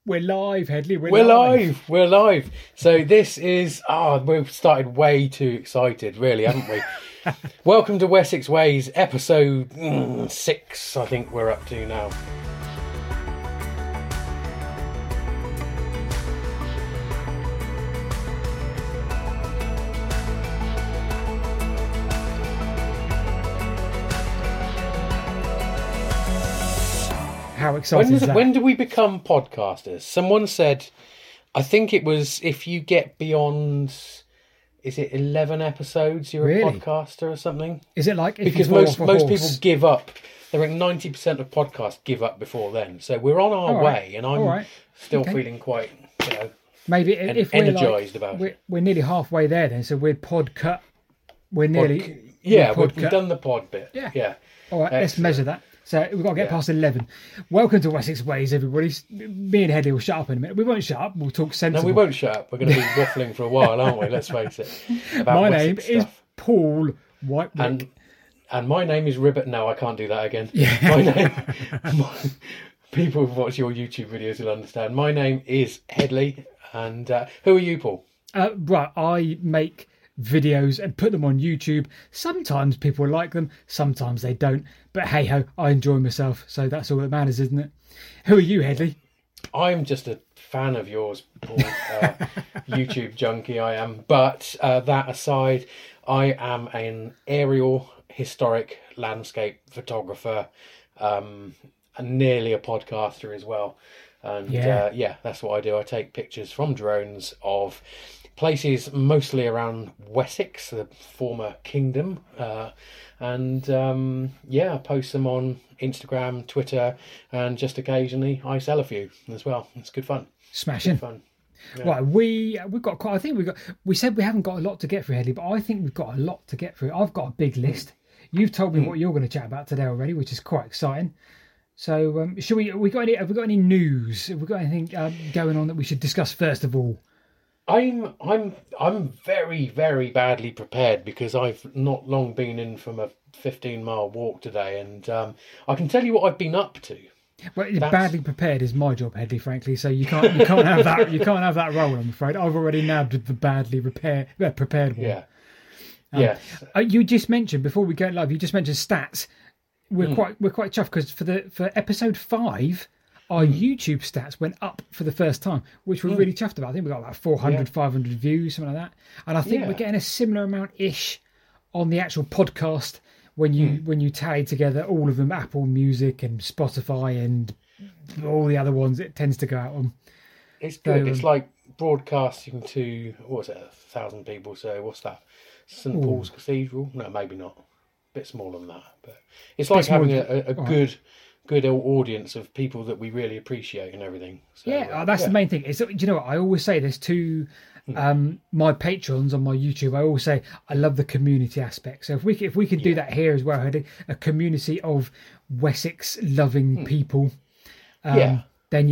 We're live, Headley. We're live. We're live. So this is... we've started way too excited, really, haven't we? Welcome to Wessex Ways, episode 6, I think we're up to now. How exciting is that? When do we become podcasters? Someone said, I think it was if you get beyond, is it 11 episodes, you're Really? a podcaster or something? Is it like if Because you fall off a most horse? people give up. I think 90% of podcasts give up before then. So we're on our All right. way, and All I'm right. still Okay. feeling quite, Maybe if we're energised about it. we're nearly halfway there then, so we're podcut. We're nearly... Yeah, we're we've podcut. done the pod bit. Yeah. All right, let's Excellent. measure that. So we've got to get past 11. Welcome to Wessex Ways, everybody. Me and Headley will shut up in a minute. We won't shut up. We'll talk No, sensible. we won't shut up. We're going to be waffling for a while, aren't we? Let's face it. About My Wessex name is stuff. Paul Whitewick. And my name is Ribbit. No, I can't do that again. Yeah. My name... people who watch your YouTube videos will understand. My name is Headley. And who are you, Paul? Right, I make videos and put them on YouTube. Sometimes people like them, sometimes they don't. But hey ho, I enjoy myself, so that's all that matters, isn't it? Who are you, Headley? I'm just a fan of yours, Paul. YouTube junkie I am. But that aside, I am an aerial historic landscape photographer, and nearly a podcaster as well. And Yeah. that's what I do. I take pictures from drones of places mostly around Wessex, the former kingdom, and I post them on Instagram, Twitter, and just occasionally I sell a few as well. It's good fun. Smashing. Good fun. Yeah. Right, we've got quite. I think we said we haven't got a lot to get through, Headley, but I think we've got a lot to get through. I've got a big list. You've told me what you're going to chat about today already, which is quite exciting. So, have we got any news? Have we got anything going on that we should discuss first of all? I'm very, very badly prepared because I've not long been in from a 15-mile walk today, and I can tell you what I've been up to. Well, badly prepared is my job, Headley, frankly. So you can't have that. You can't have that role. I'm afraid I've already nabbed the badly prepared one. Yeah. Yes. You just mentioned before we go live. You just mentioned stats. We're quite chuffed because for episode 5, our YouTube stats went up for the first time, which we're really chuffed about. I think we got about 400, 500 views, something like that. And I think we're getting a similar amount ish on the actual podcast when you tally together all of them, Apple Music and Spotify and all the other ones it tends to go out on. It's good. So, It's like broadcasting to, 1,000 people. So what's that? St Paul's Cathedral? No, maybe not. A bit smaller than that. But it's like having a good audience of people that we really appreciate and everything. So, that's the main thing. Do you know what? I always say this to my patrons on my YouTube. I always say I love the community aspect. So if we can do that here as well, a community of Wessex loving people, then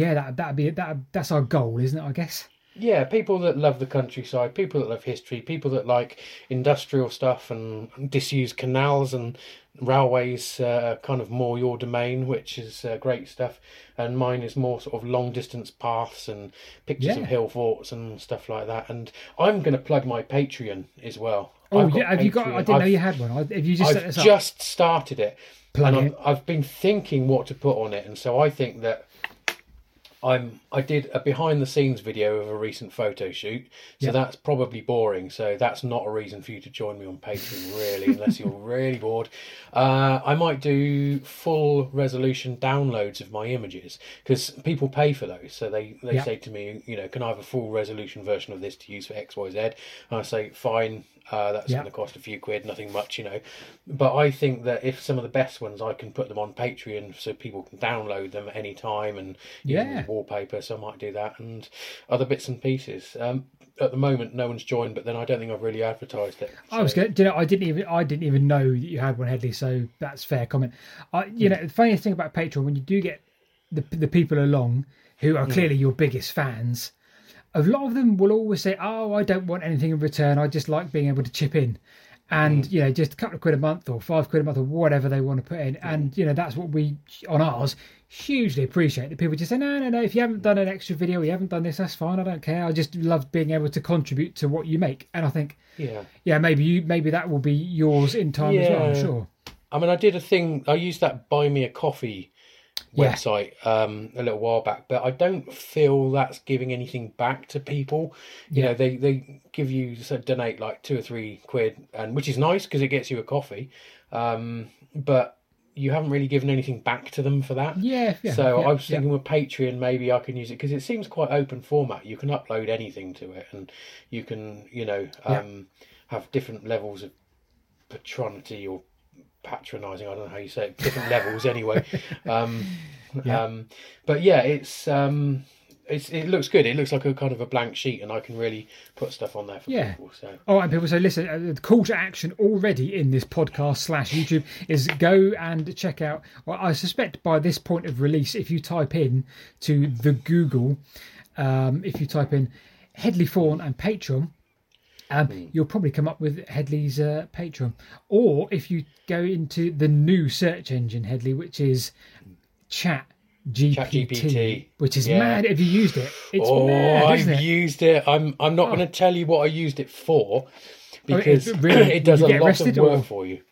that's our goal, isn't it? I guess. Yeah, people that love the countryside, people that love history, people that like industrial stuff and disused canals and railways, kind of more your domain, which is great stuff. And mine is more sort of long distance paths and pictures of hill forts and stuff like that. And I'm going to plug my Patreon as well. Oh, have you got? I didn't know you had one. Have you just set this up? I've just started it. Plug it. I've been thinking what to put on it, and so I think that I did a behind the scenes video of a recent photo shoot, so that's probably boring. So that's not a reason for you to join me on Patreon, really, unless you're really bored. I might do full resolution downloads of my images because people pay for those. So they say to me, can I have a full resolution version of this to use for X, Y, Z? And I say, fine. That's going to cost a few quid, nothing much, But I think that if some of the best ones, I can put them on Patreon so people can download them at any time and use them as wallpaper. So I might do that and other bits and pieces. At the moment, no one's joined, but then I don't think I've really advertised it. So. I was good. I didn't even know that you had one, Headley. So that's fair comment. The funniest thing about Patreon, when you do get the people along who are clearly your biggest fans. A lot of them will always say, "Oh, I don't want anything in return. I just like being able to chip in." and just a couple of quid a month or 5 quid a month or whatever they want to put in, and that's what we on ours hugely appreciate, that people just say no, if you haven't done an extra video, you haven't done this, that's fine, I don't care, I just love being able to contribute to what you make. And I think maybe that will be yours in time as well, I'm sure. I mean, I did a thing, I used that Buy Me a Coffee website a little while back, but I don't feel that's giving anything back to people. They give you donate like 2 or 3 quid, and which is nice because it gets you a coffee, but you haven't really given anything back to them for that. I was thinking with Patreon, maybe I can use it because it seems quite open format. You can upload anything to it, and you can have different levels of patronity or patronising, I don't know how you say it, different levels anyway. But yeah, it looks good. It looks like a kind of a blank sheet, and I can really put stuff on there for people. So all right, people, so listen, the call to action already in this podcast / YouTube is go and check out, well, I suspect by this point of release, if you type in to the Google, if you type in Hedley Fawn and Patreon, you'll probably come up with Hedley's Patreon. Or if you go into the new search engine, Hedley, which is ChatGPT, which is mad. Have you used it? It's mad, isn't it? I've used it. I'm not going to tell you what I used it for, because it does a lot of work for you.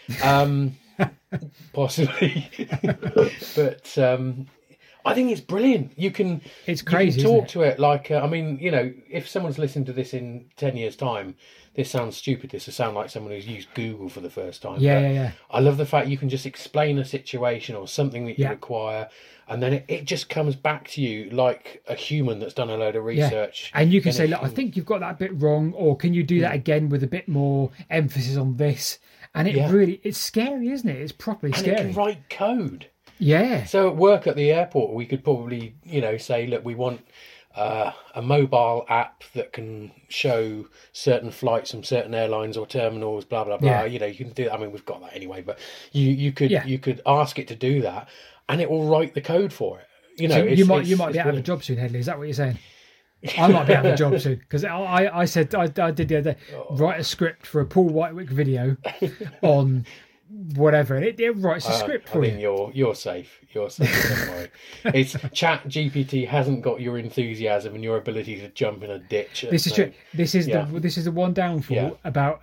Possibly. But I think it's brilliant. It's crazy. You can talk to it like, if someone's listening to this in 10 years' time, this sounds stupid. This will sound like someone who's used Google for the first time. Yeah. I love the fact you can just explain a situation or something that you require, and then it just comes back to you like a human that's done a load of research. And you can say, look, I think you've got that bit wrong, or can you do that again with a bit more emphasis on this? And it's scary, isn't it? It's properly scary. And it can write code. Yeah. So at work at the airport, we could probably, say, look, we want a mobile app that can show certain flights from certain airlines or terminals, blah blah blah. You can do that. I mean, we've got that anyway, but you could ask it to do that, and it will write the code for it. So you might be out of a job soon, Hedley. Is that what you're saying? I might be out of a job soon, because I said I did the other day, write a script for a Paul Whitewick video on whatever, and it writes a script for you. You're safe. Don't worry. It's ChatGPT hasn't got your enthusiasm and your ability to jump in a ditch. This is true. This is the one downfall about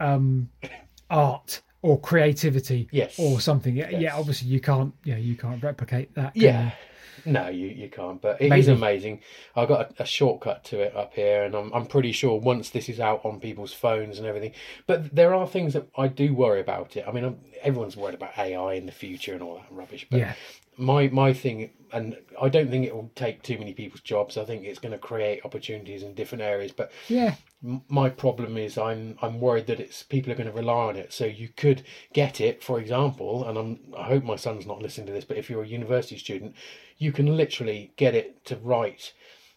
art or creativity, or something. Yeah, obviously you can't replicate that. No, you can't. But it is amazing. I've got a shortcut to it up here, and I'm pretty sure once this is out on people's phones and everything. But there are things that I do worry about it. I mean, everyone's worried about AI in the future and all that rubbish. But my thing, and I don't think it will take too many people's jobs. I think it's going to create opportunities in different areas. But my problem is I'm worried that people are going to rely on it. So you could get it, for example, and I hope my son's not listening to this, but if you're a university student, you can literally get it to write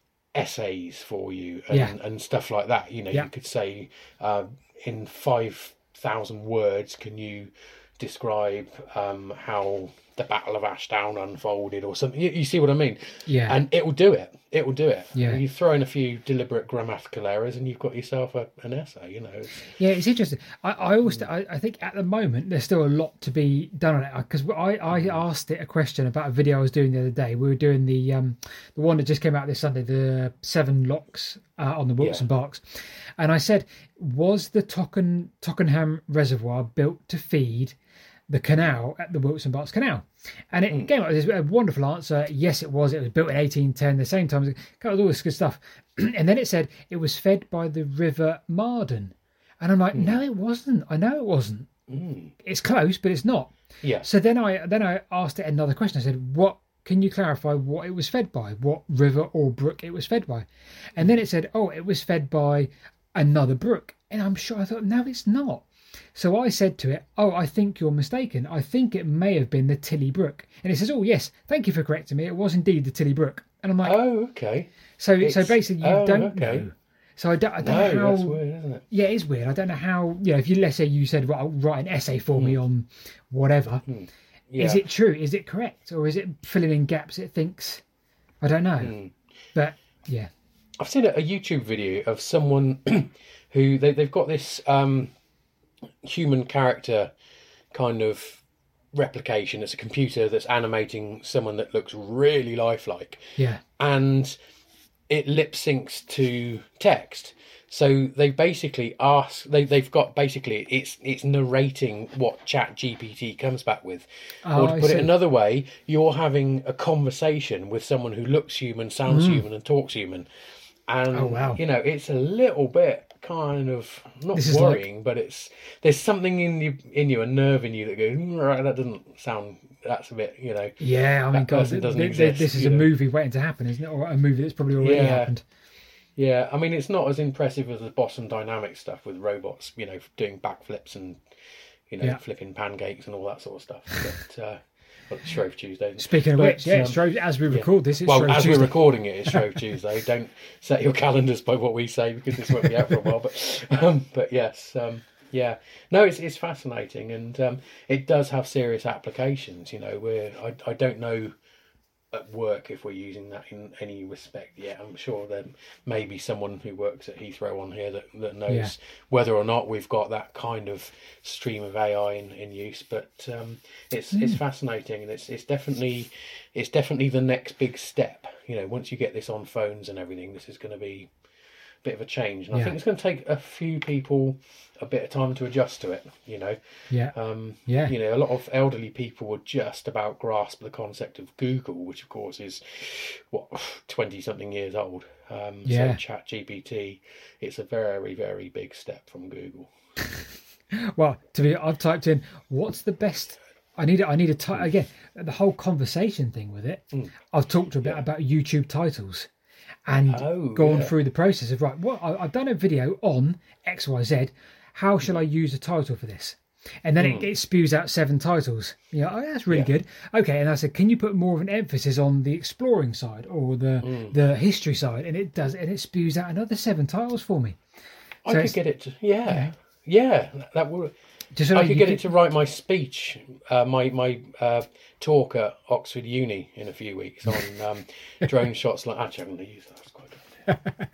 essays for you and stuff like that. You could say in 5,000 words, can you describe how the Battle of Ashdown unfolded or something? You see what I mean? Yeah. And it will do it. Yeah. You throw in a few deliberate grammatical errors and you've got yourself an essay, Yeah, it's interesting. I think at the moment there's still a lot to be done on it, because I asked it a question about a video I was doing the other day. We were doing the one that just came out this Sunday, the 7 locks on the Wilkes and Berks. And I said, was the Tockenham Reservoir built to feed the canal at the Wilkes and Berks Canal? And it came up with a wonderful answer. Yes, it was. It was built in 1810, the same time. It covered all this good stuff. And then it said it was fed by the River Marden. And I'm like, no, it wasn't. I know it wasn't. It's close, but it's not. Yeah. So then I asked it another question. I said, what? Can you clarify what it was fed by? What river or brook it was fed by? And then it said, it was fed by another brook. And I'm sure, I thought, no, it's not. So I said to it, I think you're mistaken. I think it may have been the Tilly Brook. And it says, yes, thank you for correcting me. It was indeed the Tilly Brook. And I'm like, okay. So basically you don't know. So I don't know how. That's weird, isn't it? Yeah, it is weird. I don't know how. If let's say you said, well, write an essay for me on whatever. Yeah. Is it true? Is it correct? Or is it filling in gaps it thinks? I don't know. But yeah. I've seen a YouTube video of someone who they've got this human character kind of replication. It's a computer that's animating someone that looks really lifelike. Yeah. And it lip syncs to text. So they basically they've got basically it's narrating what Chat GPT comes back with. Or to put it another way, you're having a conversation with someone who looks human, sounds human, and talks human. And you know, it's a little bit kind of not worrying, but there's something in you, a nerve in you that goes, right, that doesn't sound. That's a bit, you know. Yeah, I mean, God, this is a movie waiting to happen, isn't it? Or a movie that's probably already happened. Yeah, I mean, it's not as impressive as the Boston Dynamics stuff with robots, you know, doing backflips and, you know, flipping pancakes and all that sort of stuff. But well, it's Shrove Tuesday. Speaking of which, Shrove, as we record this, it's Shrove Tuesday. Well, as we're recording it, it's Shrove Tuesday. Don't set your calendars by what we say, because this won't be out for a while. But yes, yeah. No, it's fascinating, and it does have serious applications. You know, I don't know at work if we're using that in any respect yet. I'm sure there may be someone who works at Heathrow on here that knows whether or not we've got that kind of stream of AI in use. But it's fascinating, and it's definitely the next big step. You know, once you get this on phones and everything, this is going to be a bit of a change, and I think it's going to take a few people a bit of time to adjust to it. You know, you know, a lot of elderly people would just about grasp the concept of Google, which of course is 20 something years old. So Chat GPT, it's a very, very big step from Google. Well, I've typed in what's the best. I need a type again. The whole conversation thing with it. I've talked a bit about YouTube titles. And gone through the process of I've done a video on XYZ. How shall I use a title for this? And then it spews out 7 titles. You know, that's really good. Okay, and I said, can you put more of an emphasis on the exploring side or the history side? And it does, and it spews out another 7 titles for me. I could get it to that would. I could get it to write my speech, my talk at Oxford Uni in a few weeks on drone shots. Actually, I'm going to use that. That's quite good.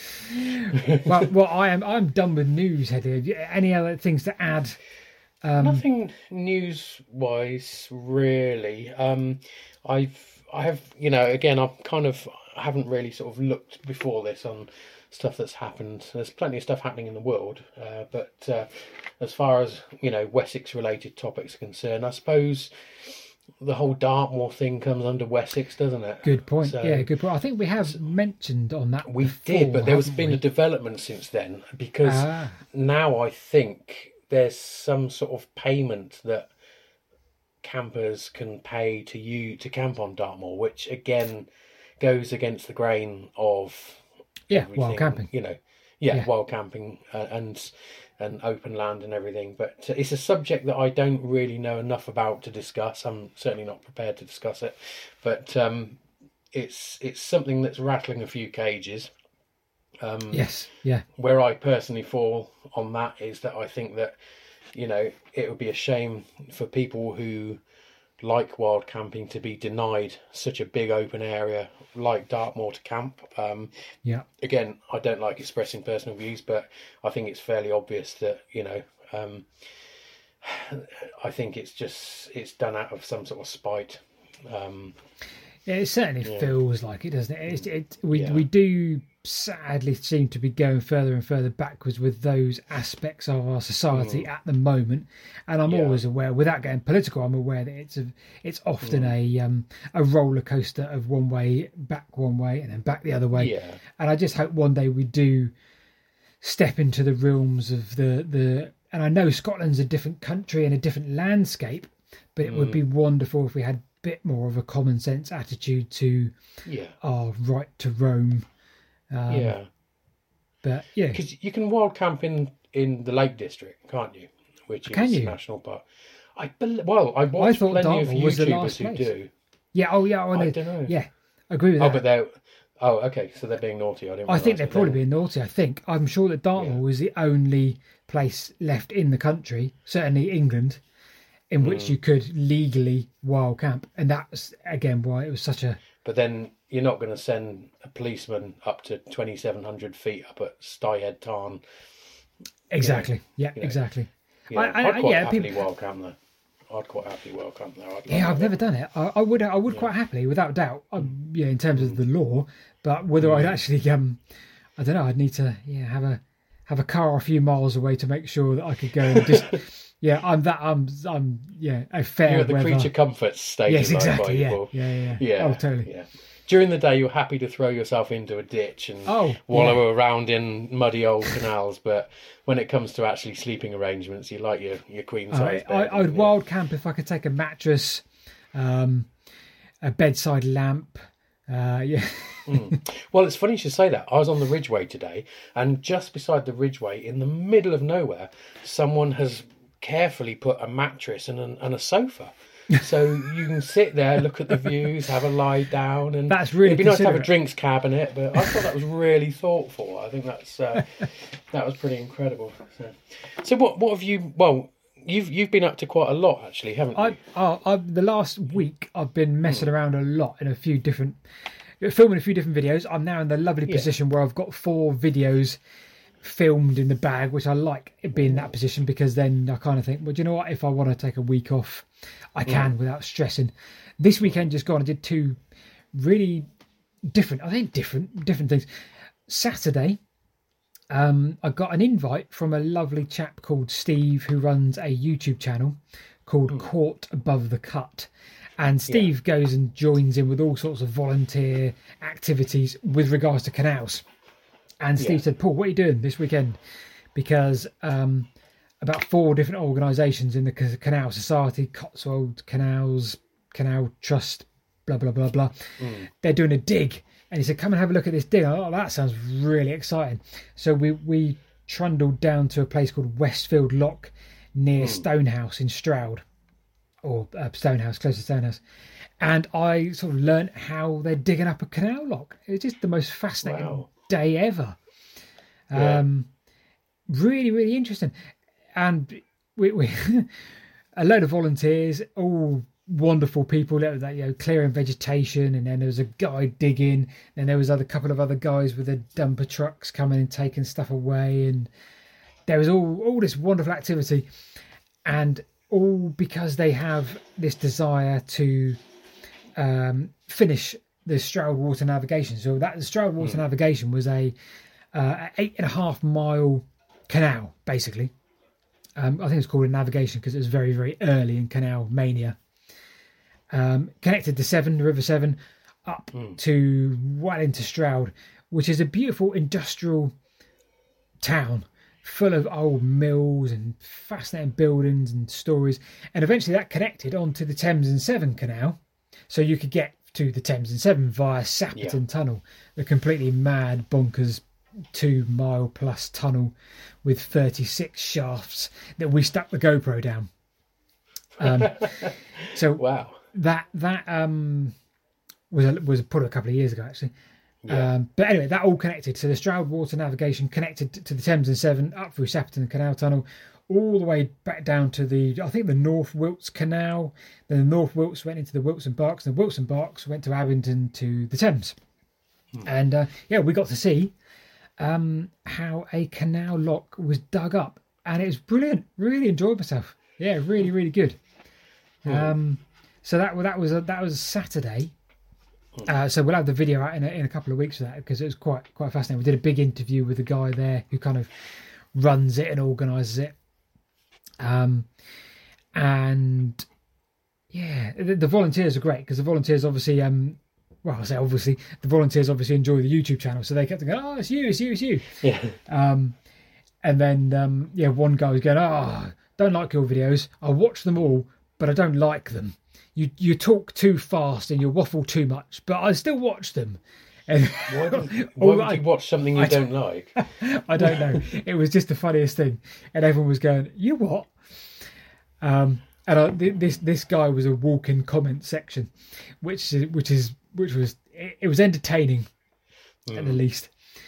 well, I'm done with news, Heddy. Any other things to add? Nothing news-wise, really. I have, you know, again, I haven't really sort of looked before this on stuff that's happened. There's plenty of stuff happening in the world, but as far as, you know, Wessex-related topics are concerned, I suppose the whole Dartmoor thing comes under Wessex, doesn't it? Good point. So, good point. I think we have mentioned on that. We did, but there's been a development since then, because now I think there's some sort of payment that campers can pay to you to camp on Dartmoor, which again goes against the grain of wild camping. You know, wild camping and open land and everything. But it's a subject that I don't really know enough about to discuss. I'm certainly not prepared to discuss it, but it's something that's rattling a few cages. Where I personally fall on that is that I think that, you know, it would be a shame for people who like wild camping to be denied such a big open area like Dartmoor to camp. Again, I don't like expressing personal views, but I think it's fairly obvious that, you know, I think it's done out of some sort of spite. It certainly feels like it, doesn't it? We do sadly seem to be going further and further backwards with those aspects of our society at the moment, and I'm always aware, without getting political, I'm aware that it's often a roller coaster of one way back one way and then back the other way. And I just hope one day we do step into the realms of the and I know Scotland's a different country and a different landscape, but it would be wonderful if we had a bit more of a common sense attitude to our right to roam. But because you can wild camp in the Lake District, can't you? Which is a national park. I watched plenty of YouTubers who do. I don't know. Yeah, I agree with that. But they're okay. So they're being naughty. I think they're probably being naughty. I'm sure that Dartmoor was the only place left in the country, certainly England, in which you could legally wild camp, and that's again why it was such a. But then you're not going to send a policeman up to 2,700 feet up at Styhead Tarn. Exactly. Exactly. Yeah, I'd quite happily wild camp there. I'd quite happily wild camp there. I've never done it. I would quite happily, without doubt. In terms of the law, but whether I'd actually, I don't know. I'd need to have a car a few miles away to make sure that I could go and just. I'm a fair. You're at the weather. creature comfort stage. Yes, exactly. Yeah. Oh, totally. Yeah. During the day, you're happy to throw yourself into a ditch and wallow around in muddy old canals, but when it comes to actually sleeping arrangements, you like your queen size bed. I would wild camp if I could take a mattress, a bedside lamp. Well, it's funny you should say that. I was on the Ridgeway today, and just beside the Ridgeway, in the middle of nowhere, someone has carefully put a mattress and a sofa. So you can sit there, look at the views, have a lie down, and that's really it'd be nice to have a drinks cabinet. But I thought that was really thoughtful. I think that's that was pretty incredible. So what have you? Well, you've been up to quite a lot actually, haven't you? The last week I've been messing around a lot in filming a few different videos. I'm now in the lovely position where I've got 4 videos filmed in the bag, which I like being in that position, because then I kind of think, well, do you know what? If I want to take a week off, I can without stressing. This weekend just gone, I did 2 really different things. Saturday, I got an invite from a lovely chap called Steve, who runs a YouTube channel called Caught Above the Cut. And Steve goes and joins in with all sorts of volunteer activities with regards to canals. And Steve said, Paul, what are you doing this weekend? Because about 4 different organisations in the Canal Society, Cotswold Canals, Canal Trust, blah, blah, blah, blah, they're doing a dig. And he said, come and have a look at this dig. Oh, that sounds really exciting. So we trundled down to a place called Westfield Lock near Stonehouse in Stroud, or Stonehouse, close to Stonehouse. And I sort of learnt how they're digging up a canal lock. It was just the most fascinating day ever. Really, really interesting. And we a load of volunteers, all wonderful people that clearing vegetation, and then there was a guy digging, and there was a couple of other guys with their dumper trucks coming and taking stuff away, and there was all this wonderful activity, and all because they have this desire to finish the Stroud Water Navigation. So that the Stroud Water Navigation was a 8.5 mile canal, basically. I think it's called a navigation because it was very, very early in canal mania. Connected to the River Severn, up to well into Stroud, which is a beautiful industrial town full of old mills and fascinating buildings and stories. And eventually that connected onto the Thames and Severn Canal, so you could get to the Thames and Severn via Sapperton Tunnel, the completely mad, bonkers 2 mile plus tunnel with 36 shafts that we stuck the GoPro down. So wow, that was put a couple of years ago actually. But anyway, that all connected. So the Stroud Water Navigation connected to the Thames and Severn up through Sapperton Canal Tunnel, all the way back down to the North Wilts Canal. Then the North Wilts went into the Wilts and Berks, and the Wilts and Berks went to Abingdon to the Thames. And we got to see how a canal lock was dug up, and it was brilliant. Really enjoyed myself. Yeah, really, really good. So that was Saturday. So we'll have the video out in a couple of weeks for that, because it was quite fascinating. We did a big interview with the guy there who kind of runs it and organises it. And yeah, the volunteers are great, because the volunteers obviously the volunteers obviously enjoy the YouTube channel, so they kept going, oh, it's you. Yeah. And then one guy was going, don't like your videos. I watch them all, but I don't like them. You talk too fast and you waffle too much, but I still watch them. And why would you watch something you don't like? I don't know. It was just the funniest thing, and everyone was going, "You what?" This guy was a walk-in comment section, which was entertaining at the least.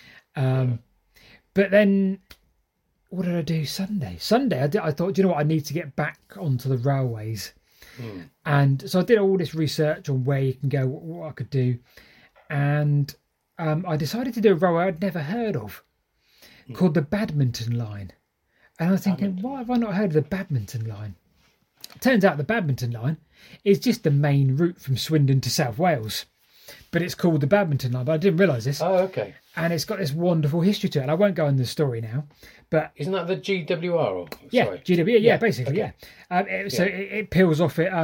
But then, what did I do Sunday? I thought, you know what, I need to get back onto the railways. And so I did all this research on where you can go, what I could do, and I decided to do a railway I'd never heard of, called the Badminton Line. And I was thinking, why have I not heard of the Badminton line? Turns out the Badminton line is just the main route from Swindon to South Wales, but it's called the Badminton line. But I didn't realise this. Oh, okay. And it's got this wonderful history to it. And I won't go into the story now, but isn't that the GWR? Or, yeah, sorry. GWR. Yeah, basically, okay. yeah. So it peels off at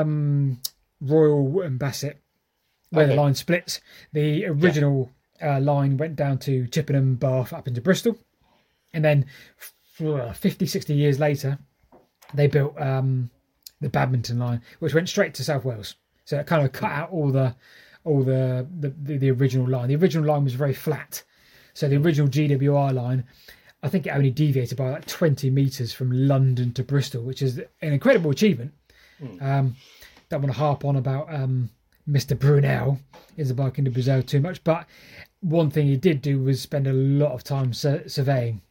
Royal and Bassett, where the line splits. The original line went down to Chippenham, Bath, up into Bristol, and then 50, 60 years later, they built the Badminton line, which went straight to South Wales. So it kind of cut out all the original line. The original line was very flat. So the original GWR line, I think it only deviated by like 20 metres from London to Bristol, which is an incredible achievement. Don't want to harp on about Mr. Brunel in the Bike into Brazil too much, but one thing he did do was spend a lot of time surveying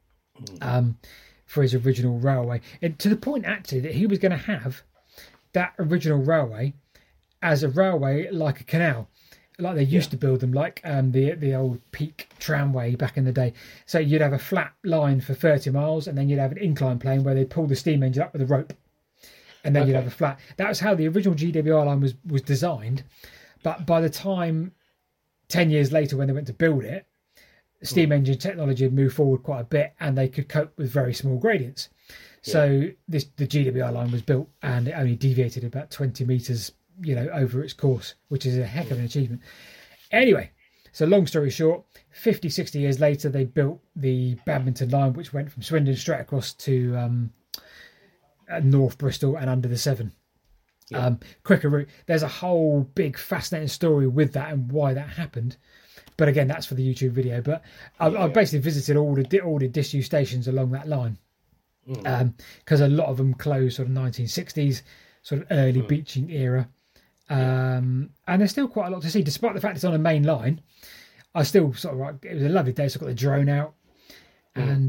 for his original railway, and to the point actually that he was going to have that original railway as a railway like a canal, like they used to build them, like the old Peak tramway back in the day. So you'd have a flat line for 30 miles, and then you'd have an incline plane where they pull the steam engine up with a rope, and then you'd have a flat. That was how the original GWR line was designed. But by the time 10 years later, when they went to build it, steam engine technology had moved forward quite a bit, and they could cope with very small gradients. So the GWR line was built, and it only deviated about 20 metres, over its course, which is a heck of an achievement. Anyway, so long story short, 50, 60 years later, they built the Badminton line, which went from Swindon straight across to North Bristol and under the Severn. Quicker route. There's a whole big fascinating story with that and why that happened. But again, that's for the YouTube video. But I've basically visited all the disused stations along that line, because a lot of them closed sort of 1960s, sort of early beaching era. And there's still quite a lot to see, despite the fact it's on a main line. I still sort of it was a lovely day, so I got the drone out, and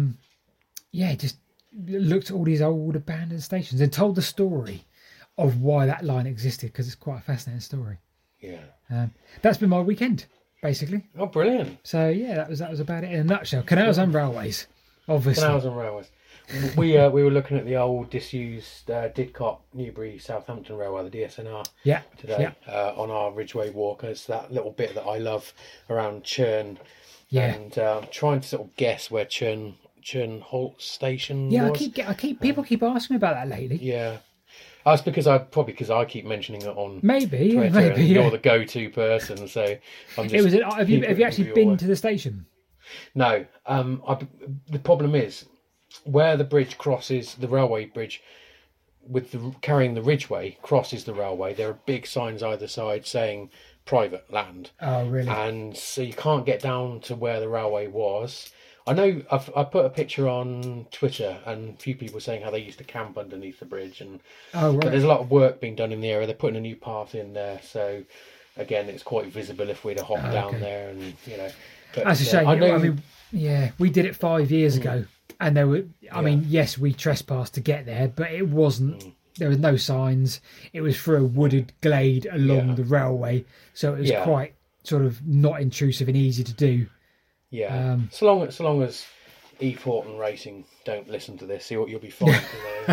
just looked at all these old abandoned stations and told the story of why that line existed, because it's quite a fascinating story. That's been my weekend, basically. Oh, brilliant! So that was about it in a nutshell. Canals and railways, obviously. Canals and railways. We were looking at the old disused Didcot Newbury Southampton Railway, the DSNR, today on our Ridgeway walk. It's that little bit that I love around Churn, and trying to sort of guess where Churn Halt Station was. People keep asking me about that lately. Yeah. That's because I keep mentioning it on maybe Twitter, and yeah. You're the go-to person, so I'm just. Have you actually been to the station? No. The problem is, where the bridge crosses the railway bridge, carrying the Ridgeway crosses the railway, there are big signs either side saying private land. Oh, really? And so you can't get down to where the railway was. I know I put a picture on Twitter, and a few people were saying how they used to camp underneath the bridge, but there's a lot of work being done in the area. They're putting a new path in there, so again, it's quite visible if we'd have hopped down there, and But, that's a shame. We did it 5 years ago, and there were. Yes, we trespassed to get there, but it wasn't. There was no signs. It was through a wooded glade along the railway, so it was quite sort of not intrusive and easy to do. Yeah, so long as E. Fortin Racing don't listen to this, you'll be fine.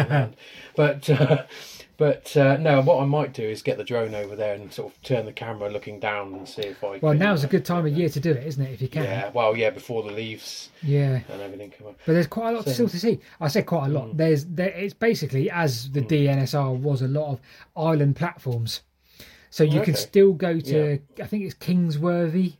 But no, what I might do is get the drone over there and sort of turn the camera looking down and see if I. Well, now's a good time of year to do it, isn't it? If you can. Yeah. Well, before the leaves. Yeah. And everything come up. But there's quite a lot still to see. I said quite a lot. It's basically, as the DNSR was, a lot of island platforms, so you can still go to. I think it's Kingsworthy.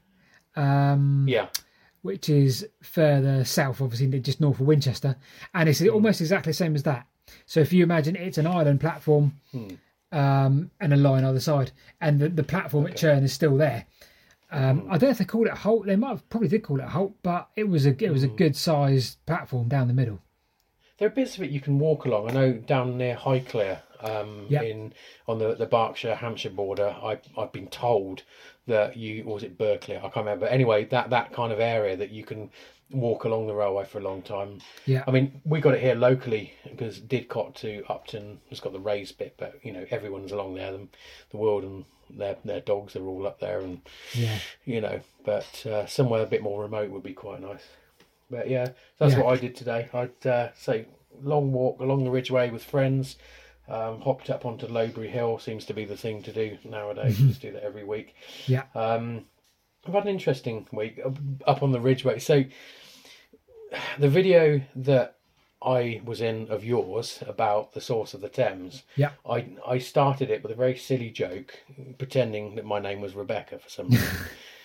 Which is further south, obviously, just north of Winchester. And it's almost exactly the same as that. So if you imagine it's an island platform and a line either side, and the platform at Churn is still there. I don't know if they called it a halt. They probably did call it a halt, but it was a good sized platform down the middle. There are bits of it you can walk along. I know down near Highclere, on the Berkshire Hampshire border, I've been told that or was it Berkeley? I can't remember. Anyway, that kind of area that you can walk along the railway for a long time. Yeah. I mean, we got it here locally because Didcot to Upton has got the raised bit, but everyone's along there. The world and their dogs are all up there, and but somewhere a bit more remote would be quite nice. But yeah, that's Yeah. what I did today. I'd say long walk along the Ridgeway with friends. Hopped up onto Lowbury Hill, seems to be the thing to do nowadays. Just do that every week. Yeah. I've had an interesting week up on the Ridgeway. So the video that I was in of yours about the source of the Thames, Yeah. I started it with a very silly joke, pretending that my name was Rebecca for some reason.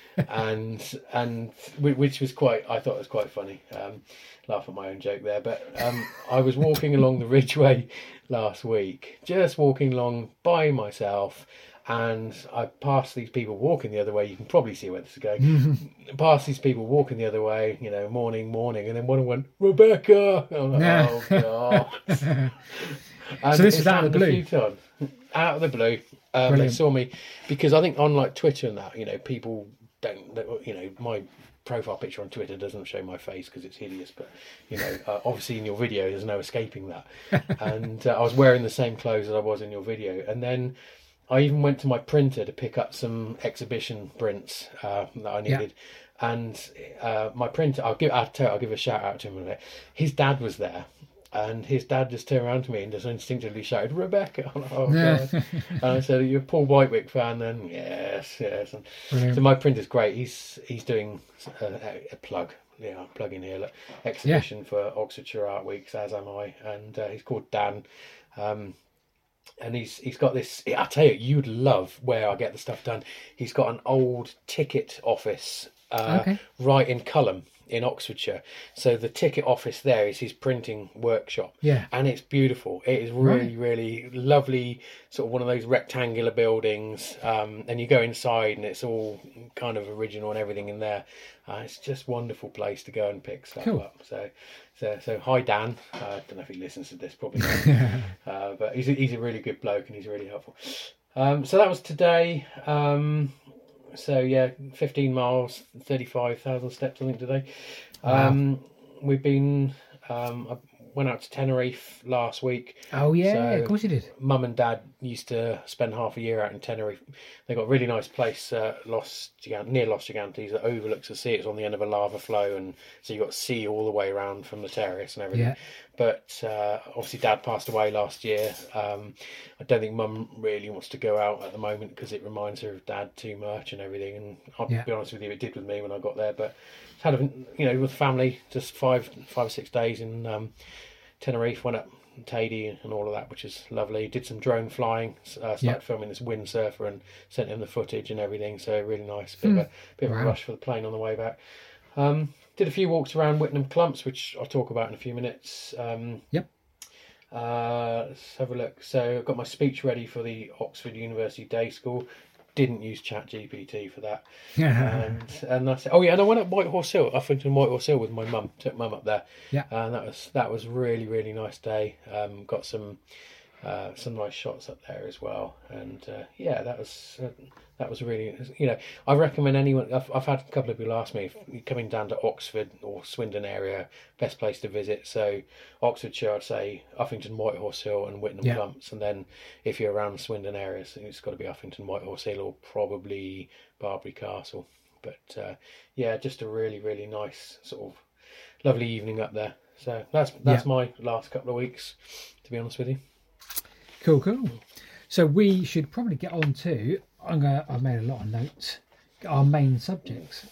and which was I thought it was quite funny. Laugh at my own joke there, but I was walking along the Ridgeway last week, just walking along by myself, and I passed these people walking the other way. You can probably see where this is going. Past these people walking the other way, morning, and then one of them went, Rebecca. I'm like, oh god. And So this is out of the blue. a few times. Out of the blue. They saw me because I think on like Twitter and that, people don't, my profile picture on Twitter doesn't show my face because it's hideous, but obviously in your video there's no escaping that. And I was wearing the same clothes as I was in your video, and then I even went to my printer to pick up some exhibition prints that I needed. Yeah. And my printer, I'll give a shout out to him in a minute. His dad was there. And his dad just turned around to me and just instinctively shouted, Rebecca. I'm like, oh, God. And I said, are you a Paul Whitewick fan then? Yes. And so my printer's great. He's doing a plug. Yeah, plug in here. Look, exhibition for Oxfordshire Art Weeks, as am I. And he's called Dan. And he's got this. I tell you, you'd love where I get the stuff done. He's got an old ticket office right in Culham in Oxfordshire. So the ticket office there is his printing workshop. Yeah. And it's beautiful. It is really, really lovely, sort of one of those rectangular buildings. And you go inside and it's all kind of original and everything in there. It's just a wonderful place to go and pick stuff up. So hi Dan. I don't know if he listens to this, probably not. But he's a really good bloke and he's really helpful. So that was today. So yeah, 15 miles, 35,000 steps I think today. Wow. We've been. I went out to Tenerife last week. Oh yeah, of course you did. Mum and Dad used to spend half a year out in Tenerife. They got a really nice place, near Los Gigantes, that overlooks the sea. It's on the end of a lava flow, and so you got sea all the way around from the terrace and everything. Yeah. But obviously Dad passed away last year. I don't think Mum really wants to go out at the moment because it reminds her of Dad too much and everything. And I'll be honest with you, it did with me when I got there. But had with family, just 5 or 6 days in Tenerife. Went up Teide and all of that, which is lovely. Did some drone flying. Started filming this windsurfer and sent him the footage and everything. So really nice. Bit of a rush for the plane on the way back. Did a few walks around Whittingham Clumps, which I'll talk about in a few minutes. Let's have a look. So I've got my speech ready for the Oxford University Day School. Didn't use ChatGPT for that. And that's it. Oh yeah, and I went up Whitehorse Hill, Uffington Whitehorse Hill with my mum. Took mum up there. Yeah. And that was really, really nice day. Got some nice shots up there as well. And that was really, I recommend anyone. I've had a couple of people ask me if you're coming down to Oxford or Swindon area, best place to visit. So Oxfordshire, I'd say Uffington, Whitehorse Hill, and Whittingham Clumps. And then if you're around Swindon area, so it's got to be Uffington, Whitehorse Hill, or probably Barbary Castle. But just a really, really nice sort of lovely evening up there. So that's my last couple of weeks, to be honest with you. Cool. So we should probably get on to. I've made a lot of notes. Our main subjects,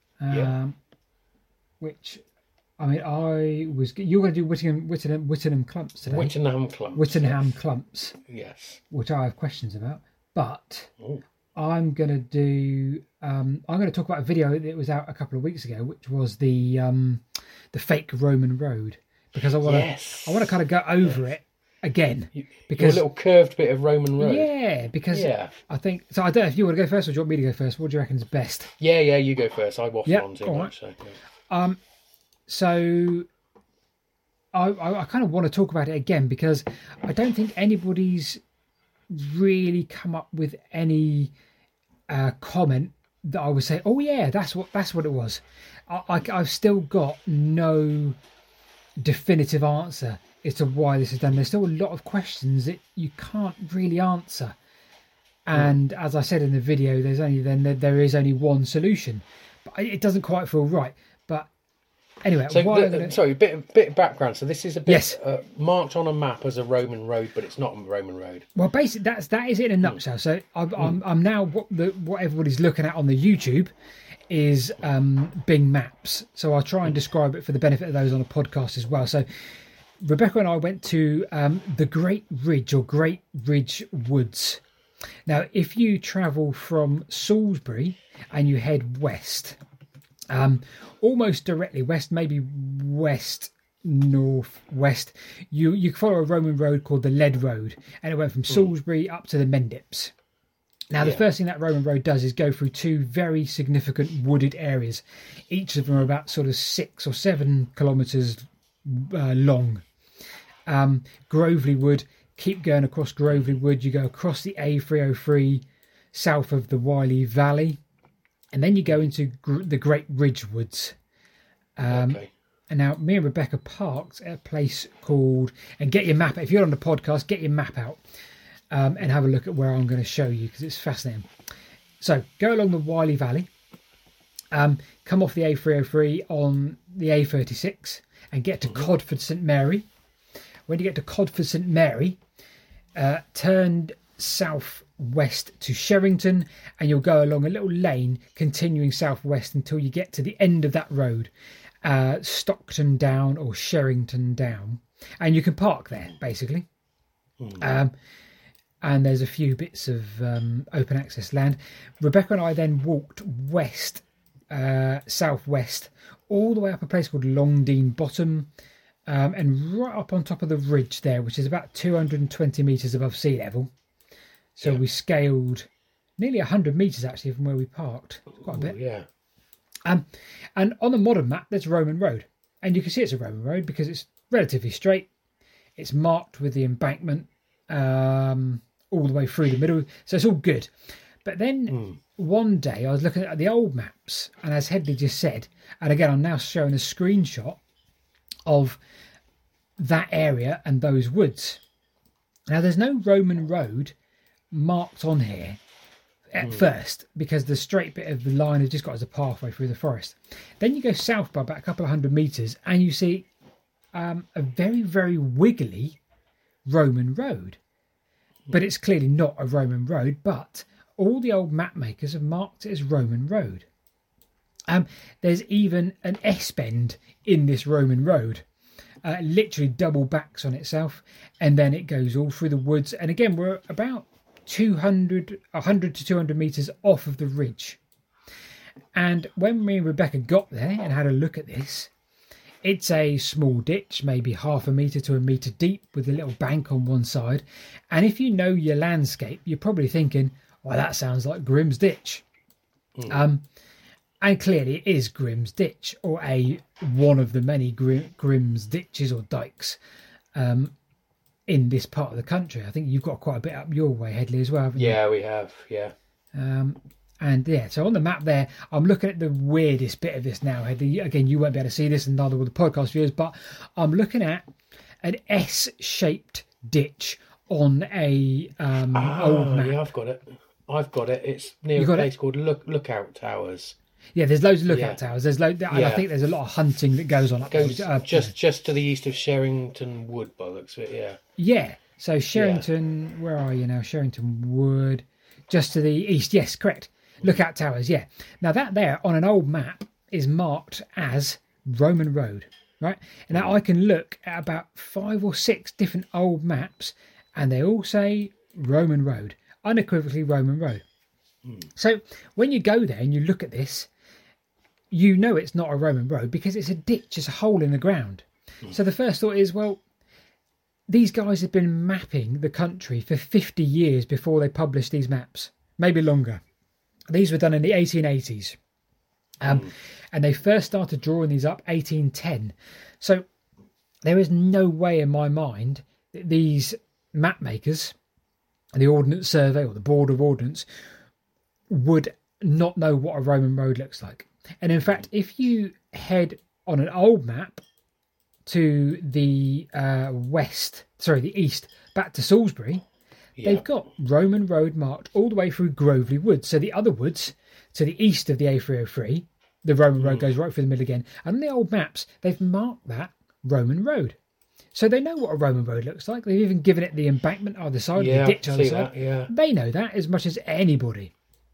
which, I mean, you're going to do Whittingham Clumps today. Whittingham Clumps. Yes. Which I have questions about, but I'm going to do. I'm going to talk about a video that was out a couple of weeks ago, which was the fake Roman road, because I want to kind of go over it again, because a little curved bit of Roman road. Yeah, because I think so. I don't know if you want to go first or do you want me to go first. What do you reckon is best? Yeah, you go first. I waffle on too much. Right. So I kind of want to talk about it again because I don't think anybody's really come up with any comment that I would say, oh yeah, that's what it was. I've still got no definitive answer as to why this is done. There's still a lot of questions that you can't really answer, and as I said in the video, there is only one solution, but it doesn't quite feel right. But Anyway, So, sorry, a bit of background. So this is a bit Yes. marked on a map as a Roman road, but it's not a Roman road. Well, basically, that is it in a nutshell. So I'm now what everybody's looking at on the YouTube is Bing Maps. So I'll try and describe it for the benefit of those on the podcast as well. So Rebecca and I went to the Great Ridge or Great Ridge Woods. Now, if you travel from Salisbury and you head west, almost directly west, maybe west northwest, you follow a Roman road called the Lead Road, and it went from Salisbury up to the Mendips. Now, the first thing that Roman road does is go through two very significant wooded areas. Each of them are about sort of 6 or 7 kilometres long. Groveley Wood, keep going across Groveley Wood, you go across the A303 south of the Wiley Valley, and then you go into the Great Ridge Woods. Okay. And now me and Rebecca parked at a place called, and get your map, if you're on the podcast, get your map out and have a look at where I'm going to show you because it's fascinating. So go along the Wiley Valley, come off the A303 on the A36 and get to Codford St Mary. When you get to Codford St Mary, turn southwest to Sherrington, and you'll go along a little lane continuing southwest until you get to the end of that road, Stockton Down or Sherrington Down, and you can park there basically. And there's a few bits of open access land. Rebecca and I then walked west, southwest, all the way up a place called Longdean Bottom, and right up on top of the ridge there, which is about 220 metres above sea level. So we scaled nearly 100 metres actually from where we parked. Quite a bit. Yeah. And on the modern map, there's Roman Road. And you can see it's a Roman road because it's relatively straight. It's marked with the embankment all the way through the middle. So it's all good. But then one day I was looking at the old maps, and as Headley just said, and again, I'm now showing a screenshot of that area and those woods. Now, there's no Roman road marked on here at first because the straight bit of the line has just got as a pathway through the forest. Then you go south by about a couple of 100 metres and you see a very, very wiggly Roman road. But it's clearly not a Roman road, but all the old map makers have marked it as Roman road. There's even an S-bend in this Roman road, literally double backs on itself, and then it goes all through the woods. And again, we're about 100 to 200 metres off of the ridge. And when me and Rebecca got there and had a look at this, it's a small ditch, maybe 0.5 metre to 1 metre deep, with a little bank on one side. And if you know your landscape, you're probably thinking, well, that sounds like Grimm's Ditch. And clearly it is Grimm's Ditch, or one of the many Grimm's ditches or dikes in this part of the country. I think you've got quite a bit up your way, Headley, as well, haven't you? Yeah, we have, yeah. And yeah, so on the map there, I'm looking at the weirdest bit of this now, Headley. Again, you won't be able to see this, and neither will the podcast viewers, but I'm looking at an S-shaped ditch on a old map. Yeah, I've got it. It's near a place called Lookout Towers. Yeah, there's loads of lookout towers. There's and I think there's a lot of hunting that goes on up there. Just to the east of Sherrington Wood, by the looks of it, yeah. Yeah, so Sherrington, where are you now? Sherrington Wood, just to the east. Yes, correct. Lookout Towers, yeah. Now that there on an old map is marked as Roman Road, right? And now I can look at about 5 or 6 different old maps, and they all say Roman Road, unequivocally Roman Road. So when you go there and you look at this, you know it's not a Roman road because it's a ditch, it's a hole in the ground. So the first thought is, well, these guys have been mapping the country for 50 years before they published these maps, maybe longer. These were done in the 1880s. And they first started drawing these up 1810. So there is no way in my mind that these map makers, the Ordnance Survey or the Board of Ordnance, would not know what a Roman road looks like. And in fact, if you head on an old map to the the east, back to Salisbury, they've got Roman road marked all the way through Groveley Woods. So the other woods to the east of the A303, The Roman road goes right through the middle again. And on the old maps, they've marked that Roman road. So they know what a Roman road looks like. They've even given it the embankment either side, the ditch either side. Yeah. They know that as much as anybody.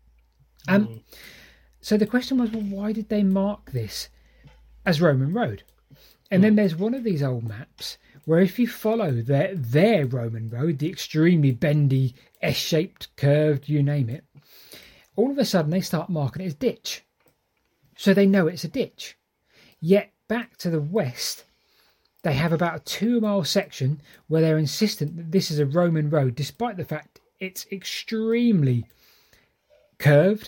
So the question was, well, why did they mark this as Roman road? And then there's one of these old maps where if you follow their Roman road, the extremely bendy, S-shaped, curved, you name it, all of a sudden they start marking it as ditch. So they know it's a ditch. Yet back to the west, they have about a 2-mile section where they're insistent that this is a Roman road, despite the fact it's extremely curved.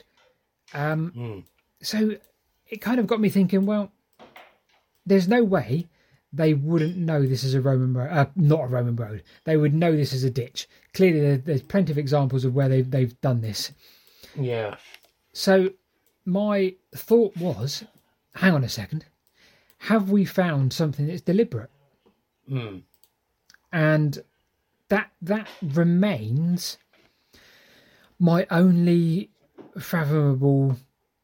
So it kind of got me thinking, well, there's no way they wouldn't know this is a Roman road, not a Roman road. They would know this is a ditch. Clearly, there's plenty of examples of where they've done this. Yeah. So my thought was, hang on a second, have we found something that's deliberate? And that remains my only fathomable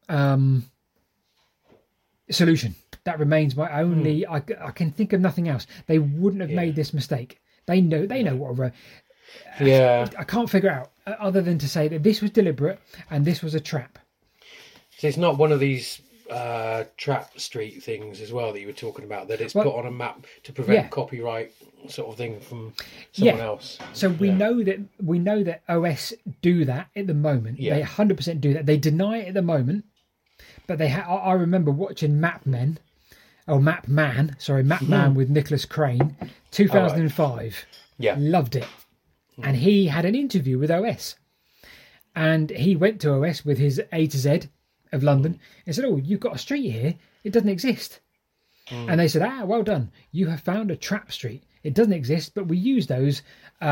solution. That remains my only. I can think of nothing else. They wouldn't have made this mistake. They know what. I can't figure out other than to say that this was deliberate and this was a trap. So it's not one of these trap street things as well that you were talking about, that it's put on a map to prevent copyright sort of thing from someone else. So we know that OS do that at the moment. They 100% do that. They deny it at the moment, but they I remember watching Mapman with Nicholas Crane, 2005. Yeah, loved it. And he had an interview with OS, and he went to OS with his A to Z of London and said, "Oh, you've got a street here. It doesn't exist." And they said, "Well done. You have found a trap street. It doesn't exist, but we use those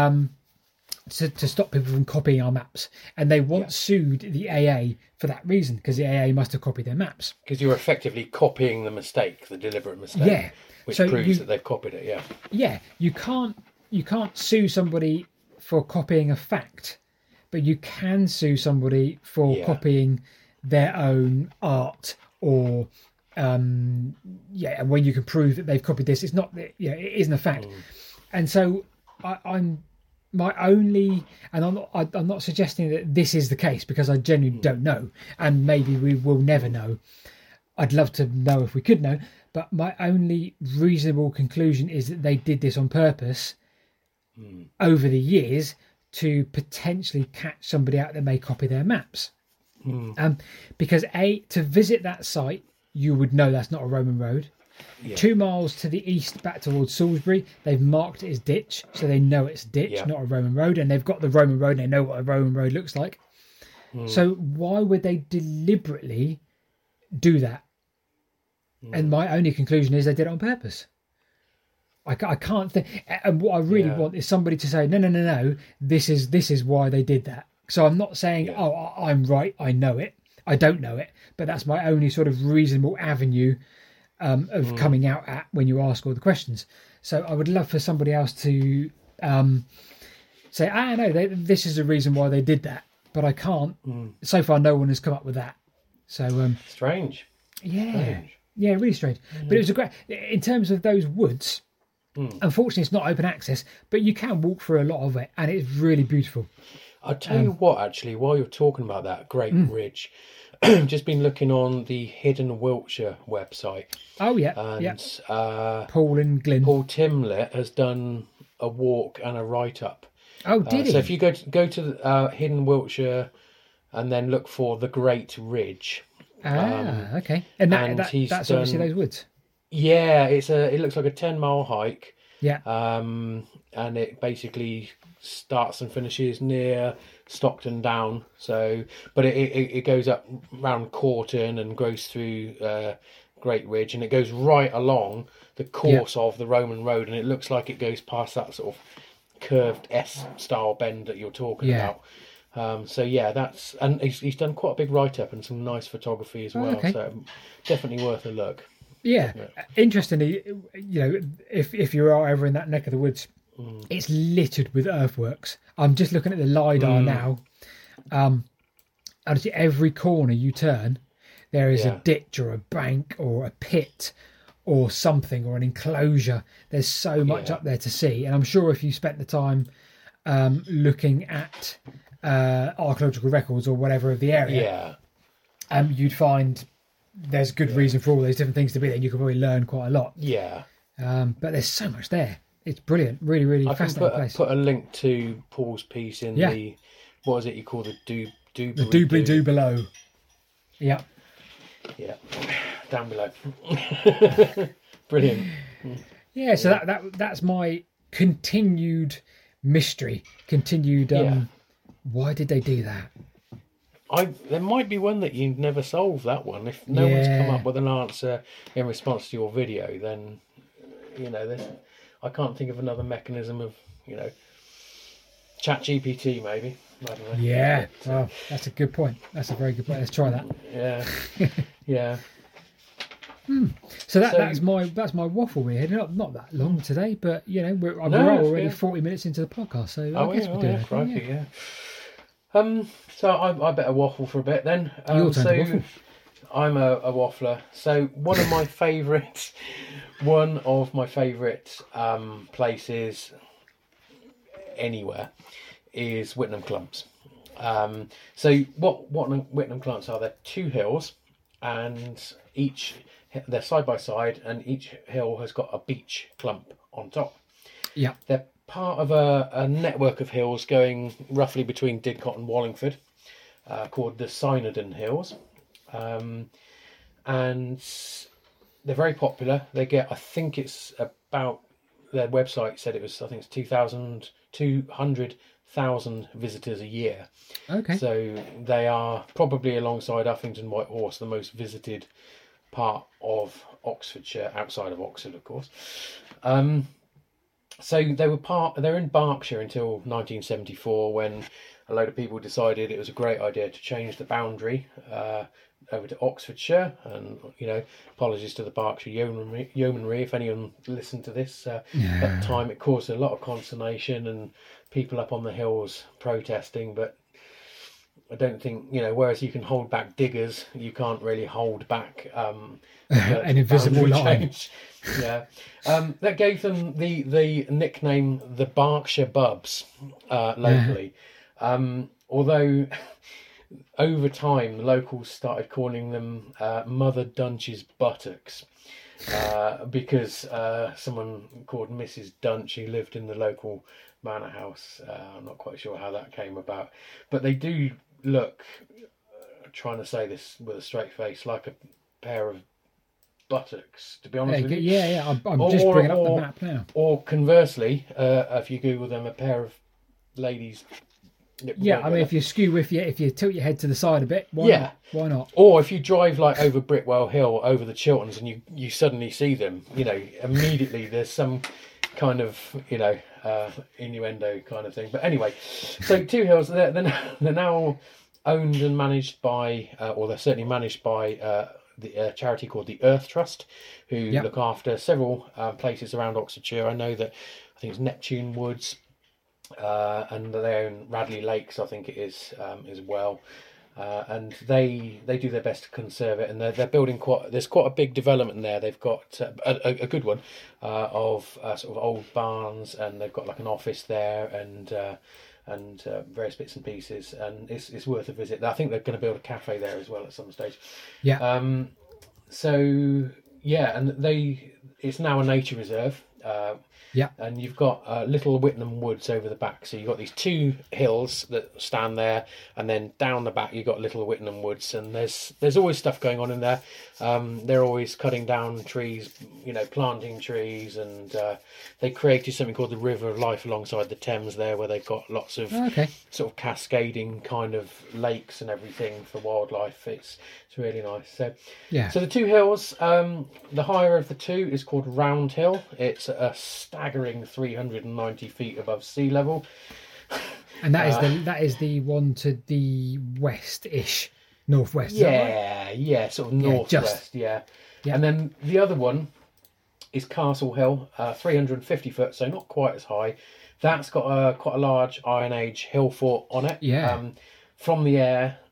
to stop people from copying our maps." And they once sued the AA for that reason, because the AA must have copied their maps. Because you're effectively copying the mistake, the deliberate mistake, which proves that they've copied it. Yeah, you can't sue somebody for copying a fact, but you can sue somebody for copying their own art, or when you can prove that they've copied this, it's not that it isn't a fact. And so I'm my only, and I'm not suggesting that this is the case, because I genuinely don't know, and maybe we will never know. I'd love to know if we could know, but my only reasonable conclusion is that they did this on purpose over the years to potentially catch somebody out that may copy their maps. Because to visit that site, you would know that's not a Roman road. 2 miles to the east, back towards Salisbury, they've marked it as ditch, so they know it's ditch, not a Roman road, and they've got the Roman road, and they know what a Roman road looks like. So why would they deliberately do that? And my only conclusion is they did it on purpose. I can't think, and what I really want is somebody to say, no, this is why they did that. So I'm not saying, I'm right, I know it. I don't know it, but that's my only sort of reasonable avenue of coming out at when you ask all the questions. So I would love for somebody else to say, no, this is the reason why they did that, but I can't. So far, no one has come up with that. So strange. Yeah, really strange. But it was a great, in terms of those woods. Unfortunately, it's not open access, but you can walk through a lot of it, and it's really beautiful. I'll tell you what, actually, while you're talking about that Great Ridge, just been looking on the Hidden Wiltshire website. Oh, yeah. And Paul and Glyn. Paul Timlett has done a walk and a write-up. Oh, did he? So if you go to Hidden Wiltshire and then look for the Great Ridge. Okay. And that's obviously those woods. Yeah, it looks like a 10-mile hike. Yeah. And it basically starts and finishes near Stockton Down. So, but it goes up round Corton and goes through Great Ridge, and it goes right along the course of the Roman road, and it looks like it goes past that sort of curved S-style bend that you're talking about. That's, and he's done quite a big write-up and some nice photography as well. Okay. So definitely worth a look. Yeah. Interestingly, if you are ever in that neck of the woods, it's littered with earthworks. I'm just looking at the LiDAR now. Honestly, every corner you turn, there is a ditch or a bank or a pit or something or an enclosure. There's so much up there to see, and I'm sure if you spent the time looking at archaeological records or whatever of the area, you'd find there's good reason for all those different things to be there, and you can probably learn quite a lot. But there's so much there. It's brilliant. Really, really fascinating place. Put a link to Paul's piece in the, what is it you call the doobly-doo below. Yeah, down below. Brilliant. Yeah, so that's my continued mystery. Why did they do that? There might be one that you never solve, that one. If no one's come up with an answer in response to your video, then I can't think of another mechanism of ChatGPT maybe. I don't know. Yeah, well, that's a good point. That's a very good point. Let's try that. Yeah. So that's my waffle here. Not that long today, but we're already 40 minutes into the podcast, so I guess we're doing okay. So I better waffle for a bit then. Your turn to waffle. I'm a waffler. So one of my favourite places anywhere is Whitnum Clumps. So what Whitnum Clumps are? They're two hills, and they're side by side, and each hill has got a beech clump on top. Yeah, they're part of a network of hills going roughly between Didcot and Wallingford, called the Synodon Hills, and they're very popular. They get, I think it's about, their website said it's 200,000 visitors a year. Okay. So they are probably, alongside Uffington White Horse, the most visited part of Oxfordshire, outside of Oxford, of course. So they're in Berkshire until 1974, when a load of people decided it was a great idea to change the boundary over to Oxfordshire. And apologies to the Berkshire Yeomanry if anyone listened to this. At the time, it caused a lot of consternation and people up on the hills protesting, but I don't think, whereas you can hold back diggers, you can't really hold back an invisible line. That gave them the nickname the Berkshire Bubs locally. Although over time, the locals started calling them Mother Dunch's Buttocks, because someone called Mrs. Dunch, who lived in the local manor house. I'm not quite sure how that came about, but they do look, trying to say this with a straight face, like a pair of buttocks, to be honest with you. I'm just bringing up the map now. Or conversely, if you Google them, a pair of ladies. I mean, if you tilt your head to the side a bit, why not? Or if you drive like over Brickwell Hill, over the Chilterns, and you suddenly see them, immediately there's some kind of innuendo kind of thing. But anyway, so Two Hills, they're now owned and managed by, or they're certainly managed by the charity called the Earth Trust, who look after several places around Oxfordshire. I know that, I think it's Neptune Woods, and they own Radley Lakes, I think it is, as well. And they do their best to conserve it, and they're building there's quite a big development there. They've got a good one of sort of old barns, and they've got like an office there, and various bits and pieces, and it's worth a visit. I think they're going to build a cafe there as well at some stage. And it's now a nature reserve. And you've got Little Whitnam Woods over the back. So you've got these two hills that stand there, and then down the back you've got Little Whitnam Woods, and there's always stuff going on in there. They're always cutting down trees, planting trees, and they created something called the River of Life alongside the Thames there, where they've got lots of sort of cascading kind of lakes and everything for wildlife. It's really nice. So the Two Hills, the higher of the two is called Round Hill. It's a staggering 390 feet above sea level, and that is the one to the west-ish, northwest. Sort of northwest. And then the other one is Castle Hill, 350 foot, so not quite as high. That's got quite a large Iron Age hill fort on it. From the air,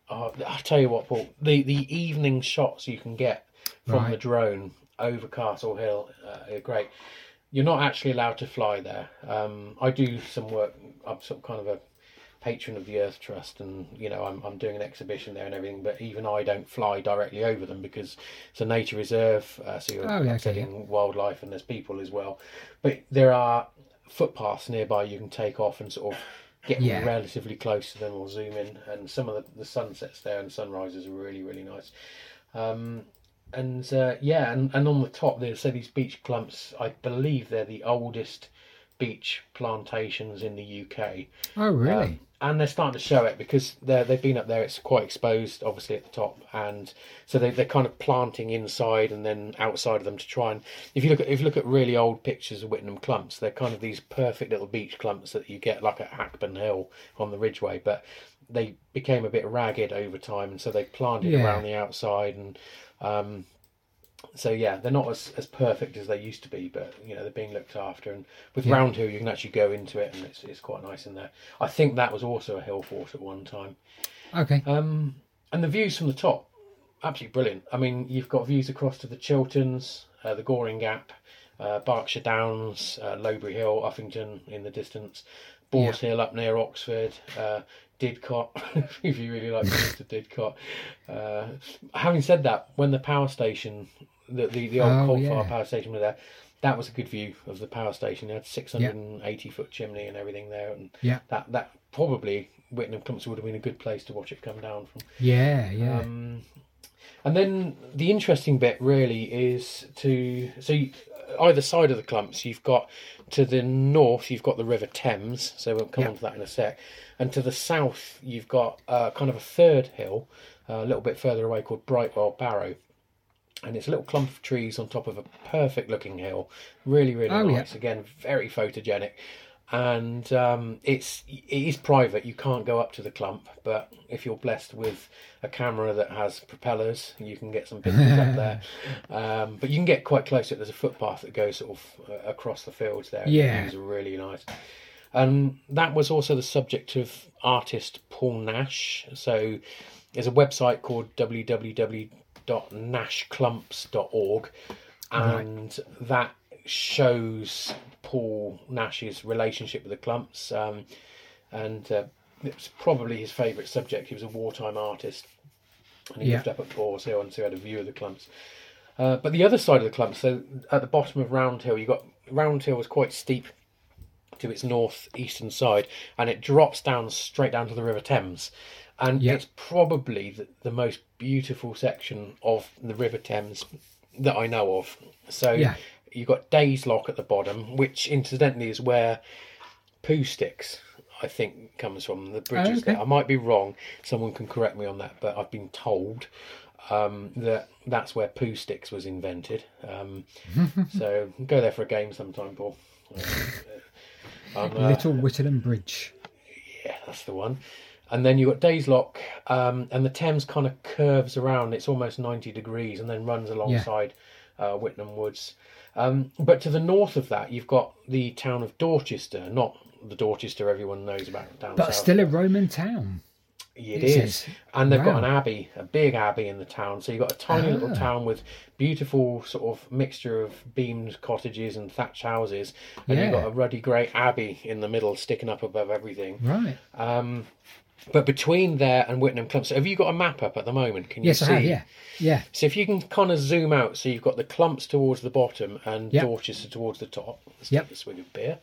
I'll tell you what, Paul. The evening shots you can get from the drone over Castle Hill are great. You're not actually allowed to fly there. I do some work. I'm sort of kind of a patron of the Earth Trust, and I'm doing an exhibition there and everything. But even I don't fly directly over them because it's a nature reserve, so you're upsetting wildlife, and there's people as well. But there are footpaths nearby you can take off and sort of get relatively close to them or zoom in. And some of the sunsets there and sunrises are really, really nice. And on the top they say these beech clumps, I believe they're the oldest beech plantations in the UK. Oh, really? And they're starting to show it because they've been up there. It's quite exposed, obviously, at the top, and so they're kind of planting inside and then outside of them to try and. If you look at really old pictures of Whittenham clumps, they're kind of these perfect little beech clumps that you get like at Hackburn Hill on the Ridgeway, but they became a bit ragged over time, and so they planted around the outside and. So they're not as perfect as they used to be, but they're being looked after. And with Round Hill, you can actually go into it, and it's quite nice in there. I think that was also a hill fort at one time. Okay. And the views from the top, absolutely brilliant. I mean, you've got views across to the Chilterns, the Goring Gap, Berkshire Downs, Lowbury Hill, Uffington in the distance, Boars Hill up near Oxford. Didcot, if you really like to Didcot. Having said that, when the power station, the old coal-fired power station was there, that was a good view of the power station. It had 680-foot chimney and everything there, and that probably Whittenham Clumps would have been a good place to watch it come down from. Yeah. And then the interesting bit really is either side of the clumps, you've got to the north, you've got the River Thames, so we'll come on to that in a sec. And to the south, you've got kind of a third hill, a little bit further away, called Brightwell Barrow. And it's a little clump of trees on top of a perfect looking hill. Really, really nice. Yeah. Again, very photogenic. And it is private. You can't go up to the clump, but if you're blessed with a camera that has propellers, you can get some pictures up there. But you can get quite close to it. There's a footpath that goes sort of across the fields there. Yeah. The views are really nice. And that was also the subject of artist Paul Nash. So there's a website called www.nashclumps.org, and that shows Paul Nash's relationship with the clumps. And it's probably his favourite subject. He was a wartime artist, and he lived up at Boars Hill, and so he had a view of the clumps. But the other side of the clumps, so at the bottom of Round Hill, Round Hill was quite steep to its north-eastern side, and it drops down straight down to the River Thames. And it's probably the most beautiful section of the River Thames that I know of. So you've got Dayslock at the bottom, which incidentally is where Pooh Sticks, I think, comes from. The bridges there. I might be wrong. Someone can correct me on that, but I've been told that's where Pooh Sticks was invented. So go there for a game sometime, Paul. Little Whittingham Bridge. Yeah, that's the one. And then you've got Dayslock, and the Thames kind of curves around. It's almost 90 degrees and then runs alongside Whittenham Woods. But to the north of that, you've got the town of Dorchester, not the Dorchester everyone knows about down south. But still a Roman town. It is. And they've got an abbey, a big abbey in the town. So you've got a tiny little town with beautiful sort of mixture of beamed cottages and thatched houses. And you've got a ruddy grey abbey in the middle sticking up above everything. Right. But between there and Whittenham Clumps, have you got a map up at the moment? Can you see? Yes, I have, yeah. So if you can kind of zoom out, so you've got the clumps towards the bottom and Dorchester towards the top. Let's take a swig of beer.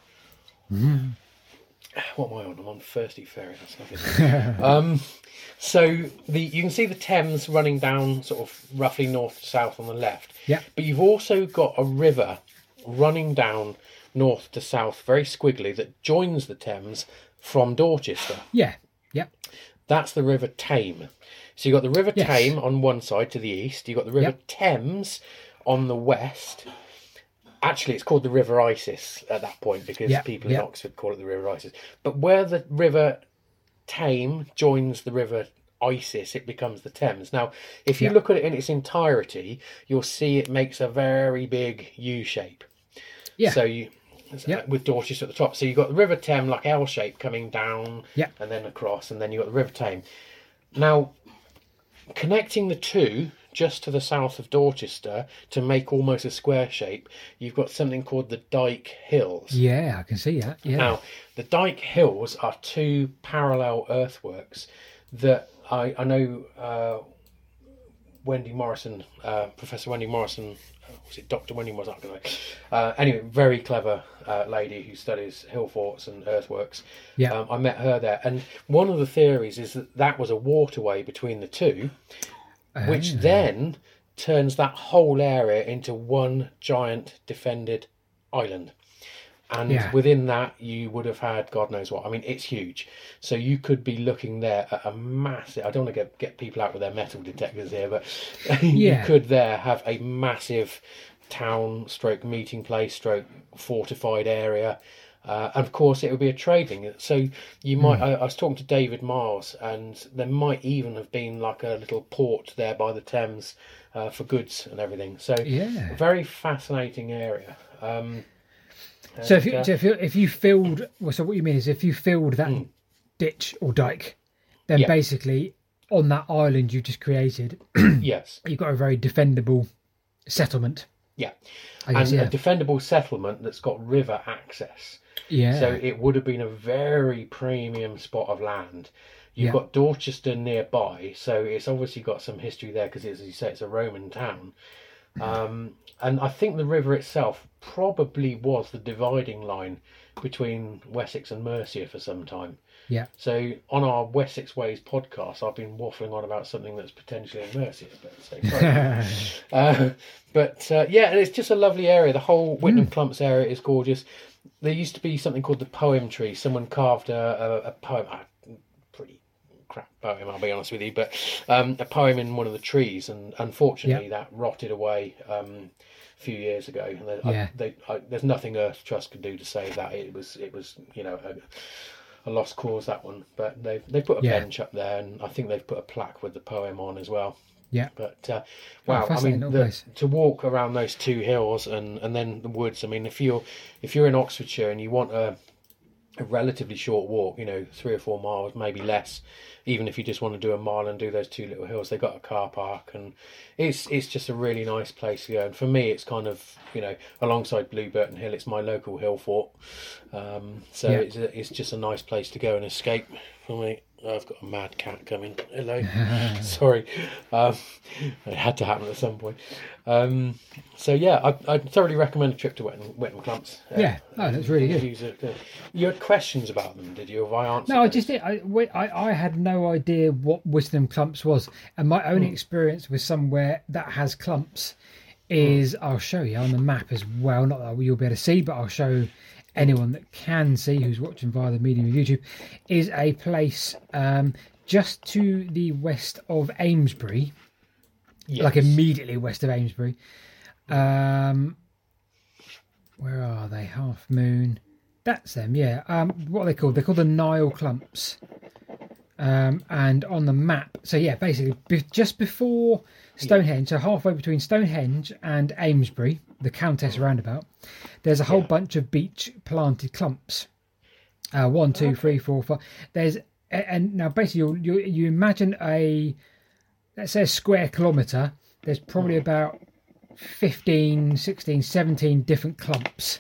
What am I on? I'm on Thirsty Ferry. That's lovely. So you can see the Thames running down sort of roughly north to south on the left. Yeah. But you've also got a river running down north to south, very squiggly, that joins the Thames from Dorchester. Yeah. That's the River Tame. So you've got the River Tame on one side to the east. You've got the River Thames on the west. Actually, it's called the River Isis at that point because people in Oxford call it the River Isis. But where the River Tame joins the River Isis, it becomes the Thames. Now, if you look at it in its entirety, you'll see it makes a very big U shape. Yeah. So with Dorchester at the top. So you've got the River Thames like L shape coming down and then across, and then you've got the River Tame. Now, connecting the two just to the south of Dorchester to make almost a square shape, you've got something called the Dyke Hills. Yeah, I can see that. Yeah. Now, the Dyke Hills are two parallel earthworks that I know Wendy Morrison, Professor Wendy Morrison, was it Dr. Wendy Morrison? I don't know. Anyway, very clever lady who studies hill forts and earthworks. Yeah. I met her there, and one of the theories is that that was a waterway between the two, which then turns that whole area into one giant defended island. And within that, you would have had God knows what. I mean, it's huge. So you could be looking there at a massive... I don't want to get people out with their metal detectors here, but you could there have a massive town stroke meeting place stroke fortified area. And of course, it would be a trading. So you might... I was talking to David Miles, and there might even have been like a little port there by the Thames for goods and everything. So a very fascinating area. So if you filled, well, so what you mean is if you filled that ditch or dike, then basically on that island you just created, yes, you've got a very defendable settlement. Yeah, a defendable settlement that's got river access. Yeah. So it would have been a very premium spot of land. You've got Dorchester nearby, so it's obviously got some history there because, as you say, it's a Roman town. And I think the river itself probably was the dividing line between Wessex and Mercia for some time. Yeah. So on our Wessex Ways podcast, I've been waffling on about something that's potentially in Mercia. But and it's just a lovely area. The whole Whitnam Clumps area is gorgeous. There used to be something called the Poem Tree. Someone carved a poem. Pretty crap poem, I'll be honest with you, but a poem in one of the trees, and unfortunately that rotted away a few years ago. And there's nothing Earth Trust could do to save that. It was a lost cause, that one. But they put a bench up there, and I think they've put a plaque with the poem on as well. Yeah. But wow, I mean, to walk around those two hills and then the woods. I mean, if you're in Oxfordshire and you want a relatively short walk, 3 or 4 miles, maybe less, even if you just want to do a mile and do those two little hills, they got a car park, and it's just a really nice place to go. And for me, it's kind of alongside Blue Burton Hill, it's my local hill fort, so it's just a nice place to go and escape for me. I've got a mad cat coming. Hello. Sorry. It had to happen at some point. I'd thoroughly recommend a trip to Whitnam Clumps. That's really good. You had questions about them, did you? Have I answered? No, I just did. I had no idea what Whitnam Clumps was, and my only experience with somewhere that has clumps is I'll show you on the map as well. Not that you'll be able to see, but I'll show anyone that can see who's watching via the medium of YouTube, is a place just to the west of Amesbury, like immediately west of Amesbury. Where are they? Half Moon. That's them, yeah. What are they called? They're called the Nile Clumps. And on the map, so basically just before Stonehenge, so halfway between Stonehenge and Amesbury, the Countess roundabout, there's a whole bunch of beech planted clumps. 1, 2, 3, 4, 5. There's and now basically you imagine let's say a square kilometre. There's probably about 15, 16, 17 different clumps,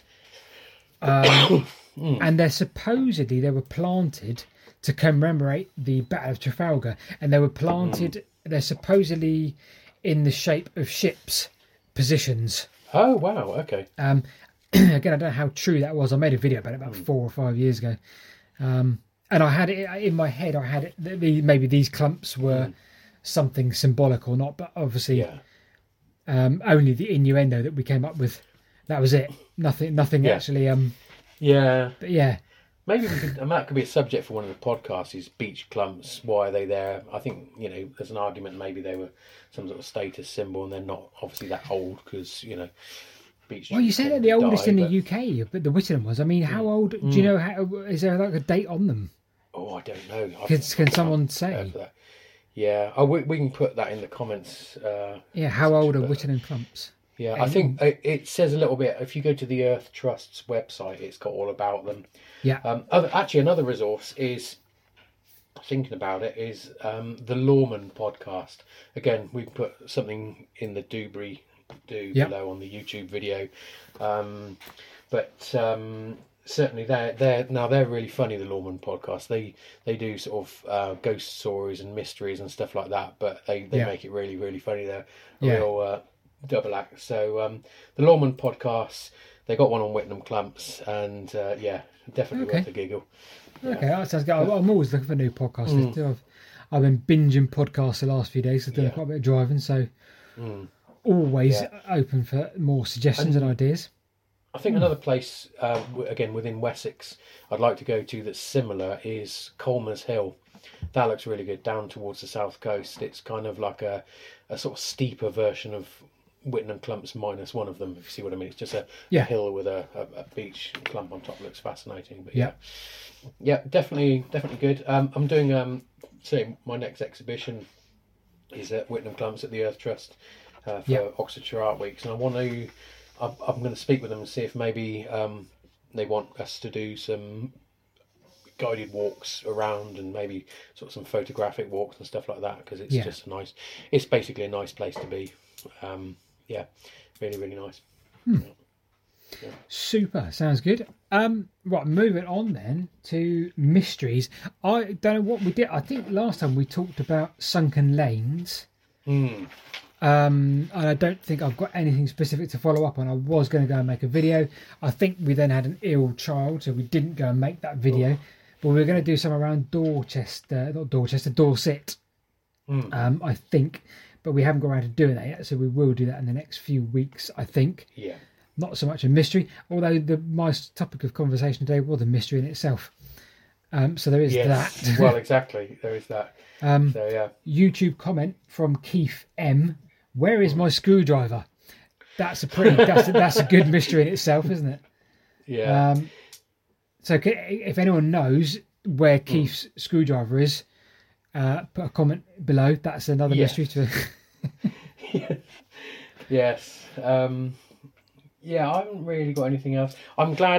and they were planted to commemorate the Battle of Trafalgar, and they were planted. They're supposedly in the shape of ships' positions. Oh wow! Okay. Again, I don't know how true that was. I made a video about it about 4 or 5 years ago, and I had it in my head. I had it. Maybe these clumps were something symbolic or not, but obviously, only the innuendo that we came up with. That was it. Nothing actually. But yeah. Maybe that could be a subject for one of the podcasts, is beech clumps. Why are they there? I think, there's an argument maybe they were some sort of status symbol, and they're not obviously that old because, beech. Well, you say they're the oldest in the UK, but the Whittingham was. I mean, how old? Do you know, is there like a date on them? Oh, I don't know. Can someone say? Yeah, we can put that in the comments. How old are Whittingham clumps? Yeah, I think it says a little bit. If you go to the Earth Trust's website, it's got all about them. Yeah. Actually, another resource is thinking about it, is the Lawman podcast. Again, we put something in the doobry below on the YouTube video, but certainly they're really funny. The Lawman podcast. They do sort of ghost stories and mysteries and stuff like that, but they make it really, really funny. They're a real double act. So the Lawman podcast. They got one on Whitnam Clumps, and definitely worth a giggle. Okay, that sounds good. I'm always looking for new podcasts. I've been binging podcasts the last few days. I've done quite a bit of driving, so always open for more suggestions and ideas. I think another place, again within Wessex, I'd like to go to that's similar is Colmers Hill. That looks really good down towards the south coast. It's kind of like a sort of steeper version of Whitnam Clumps minus one of them, if you see what I mean. It's just a hill with a beach clump on top. Looks fascinating. But definitely good. I'm doing my next exhibition is at Whitnam Clumps at the Earth Trust for Oxfordshire Art Weeks, and I'm going to speak with them and see if maybe they want us to do some guided walks around and maybe sort of some photographic walks and stuff like that, because it's just it's basically a nice place to be. Really, really nice. Super, sounds good. Right, moving on then to mysteries. I don't know what we did. I think last time we talked about sunken lanes. And I don't think I've got anything specific to follow up on. I was going to go and make a video. I think we then had an ill child, so we didn't go and make that video. But we were going to do some around Dorset. I think. But we haven't got around to doing that yet, so we will do that in the next few weeks, I think. Yeah. Not so much a mystery, although my topic of conversation today was a mystery in itself. So there is that. Well, exactly. There is that. YouTube comment from Keith M. Where is my screwdriver? That's a good mystery in itself, isn't it? Yeah. So if anyone knows where Keith's screwdriver is, put a comment below. That's another mystery to. Yes. I haven't really got anything else. I'm glad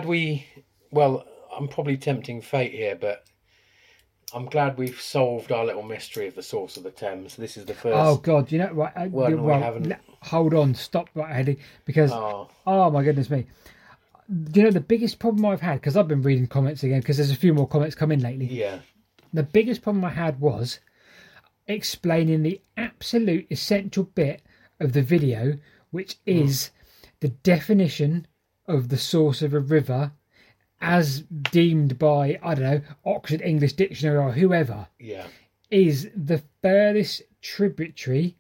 I'm probably tempting fate here, but I'm glad we've solved our little mystery of the source of the Thames. This is the first. Oh God! You know what? We haven't. Hold on, stop right, Eddie, because oh my goodness me! You know the biggest problem I've had, because I've been reading comments again, because there's a few more comments come in lately. Yeah. The biggest problem I had was explaining the absolute essential bit of the video, which is the definition of the source of a river as deemed by, I don't know, Oxford English Dictionary or whoever, is the furthest tributary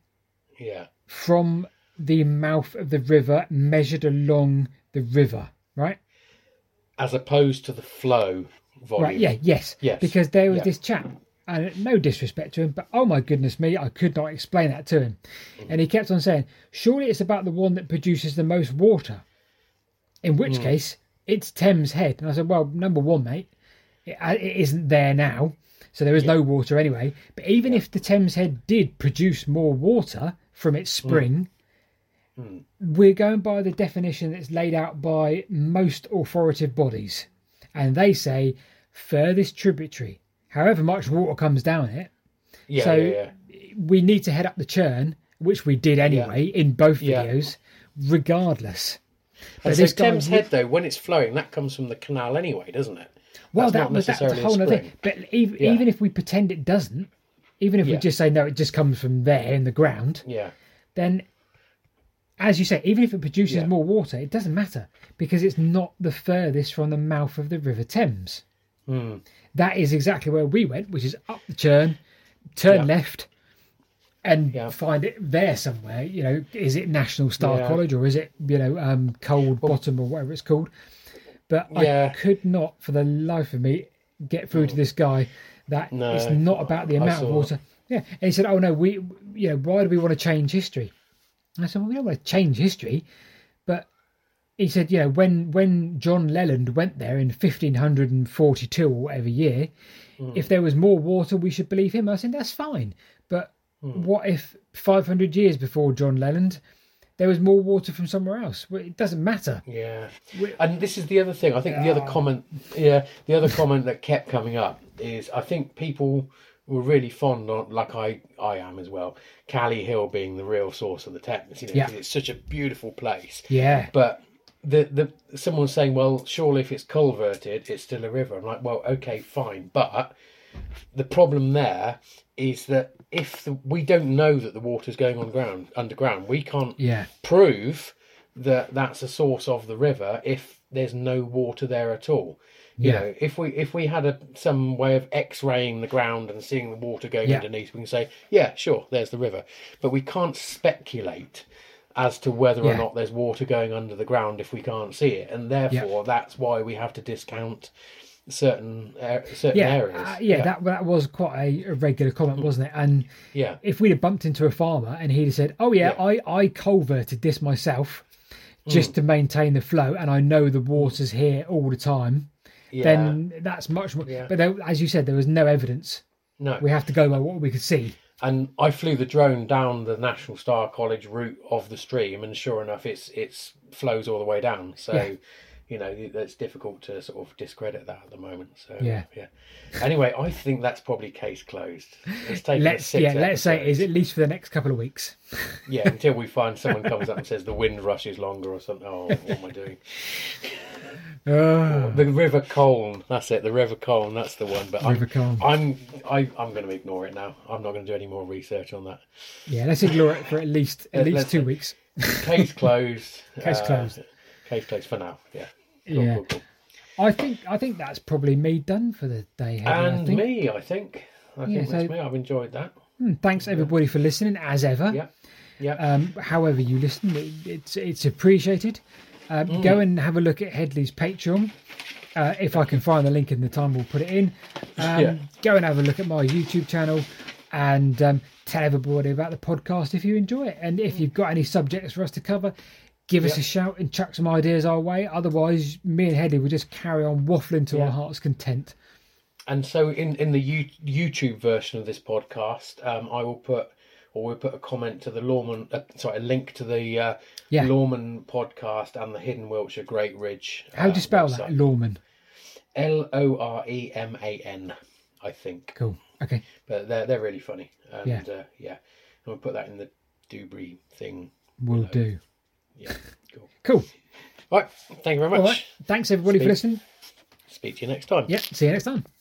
from the mouth of the river measured along the river, right? As opposed to the flow volume. Right, yes. Because there was this chap, and no disrespect to him, but oh my goodness me, I could not explain that to him. And he kept on saying, surely it's about the one that produces the most water. In which case, it's Thames Head. And I said, well, number one, mate, it isn't there now, so there is no water anyway. But even if the Thames Head did produce more water from its spring, we're going by the definition that's laid out by most authoritative bodies. And they say furthest tributary, however much water comes down it. We need to head up the churn, which we did anyway in both videos, regardless. But so Thames Head, though, when it's flowing, that comes from the canal anyway, doesn't it? Well, that's a whole other thing. But even if we pretend it doesn't, even if we just say, no, it just comes from there in the ground, then, as you say, even if it produces more water, it doesn't matter, because it's not the furthest from the mouth of the River Thames. That is exactly where we went, which is up the churn, turn left, and find it there somewhere. You know, is it National Star College, or is it, Cold Bottom, or whatever it's called? But I could not, for the life of me, get through to this guy that it's not about the amount of water. Yeah, and he said, "Oh no, why do we want to change history?" And I said, "Well, we don't want to change history, but." He said, when John Leland went there in 1542 or whatever year, if there was more water, we should believe him. I said, that's fine. But what if 500 years before John Leland, there was more water from somewhere else? Well, it doesn't matter. Yeah. And this is the other thing. I think the other comment that kept coming up is, I think people we're really fond on, like I am as well, Cally Hill being the real source of the Thames. You know, Yeah. 'cause it's such a beautiful place. Yeah. But the someone's saying, well, surely if it's culverted, it's still a river. I'm like, well, okay, fine, but the problem there is that if we don't know that the water's going underground, we can't Yeah. prove that that's a source of the river if there's no water there at all. You Yeah. know, if we had some way of X-raying the ground and seeing the water going Yeah. underneath, we can say, yeah, sure, there's the river. But we can't speculate as to whether or Yeah. not there's water going under the ground if we can't see it, and therefore that's why we have to discount certain areas. That was quite a regular comment, wasn't it? And Yeah. if we'd have bumped into a farmer and he'd have said, "Oh yeah, I culverted this myself just to maintain the flow, and I know the water's here all the time," then that's much more. Yeah. But there, as you said, there was no evidence. No. We have to go by what we could see. And I flew the drone down the National Star College route of the stream, and sure enough, it's flows all the way down. So, Yeah. you know, it's difficult to sort of discredit that at the moment. So, Yeah. Anyway, I think that's probably case closed. It's taken Let's say it is episodes. at least for the next couple of weeks. Yeah, until we find someone comes up and says the wind rush is longer or something. Oh, what am I doing? The River Colne. That's it. The River Colne. That's the one. But River Colne. I'm going to ignore it now. I'm not going to do any more research on that. Yeah, let's ignore it for at least let's- 2 weeks. Case closed. Case closed. Case closed for now. Yeah. Yeah. Cool. I think that's probably me done for the day. Henry, I And think. me, I think. I think so- that's me. I've enjoyed that. Thanks everybody for listening, as ever. Yeah. Yeah. However you listen, it's appreciated. Go and have a look at Headley's Patreon. If I can find the link in the time, we'll put it in. Go and have a look at my YouTube channel, and tell everybody about the podcast if you enjoy it. And if you've got any subjects for us to cover, give us a shout and chuck some ideas our way. Otherwise, me and Headley will just carry on waffling to our heart's content. And so in the YouTube version of this podcast, we'll put a comment to the Lawman, a link to the Lawman podcast and the Hidden Wiltshire Great Ridge. How do you spell website. that? Lawman. Loreman, I think. Cool. Okay. But they're really funny. And Yeah. and we'll put that in the Dewberry thing. Will do. Yeah, cool. Cool. Right, thank you very much. All right. Thanks everybody for listening. Speak to you next time. Yep. See you next time.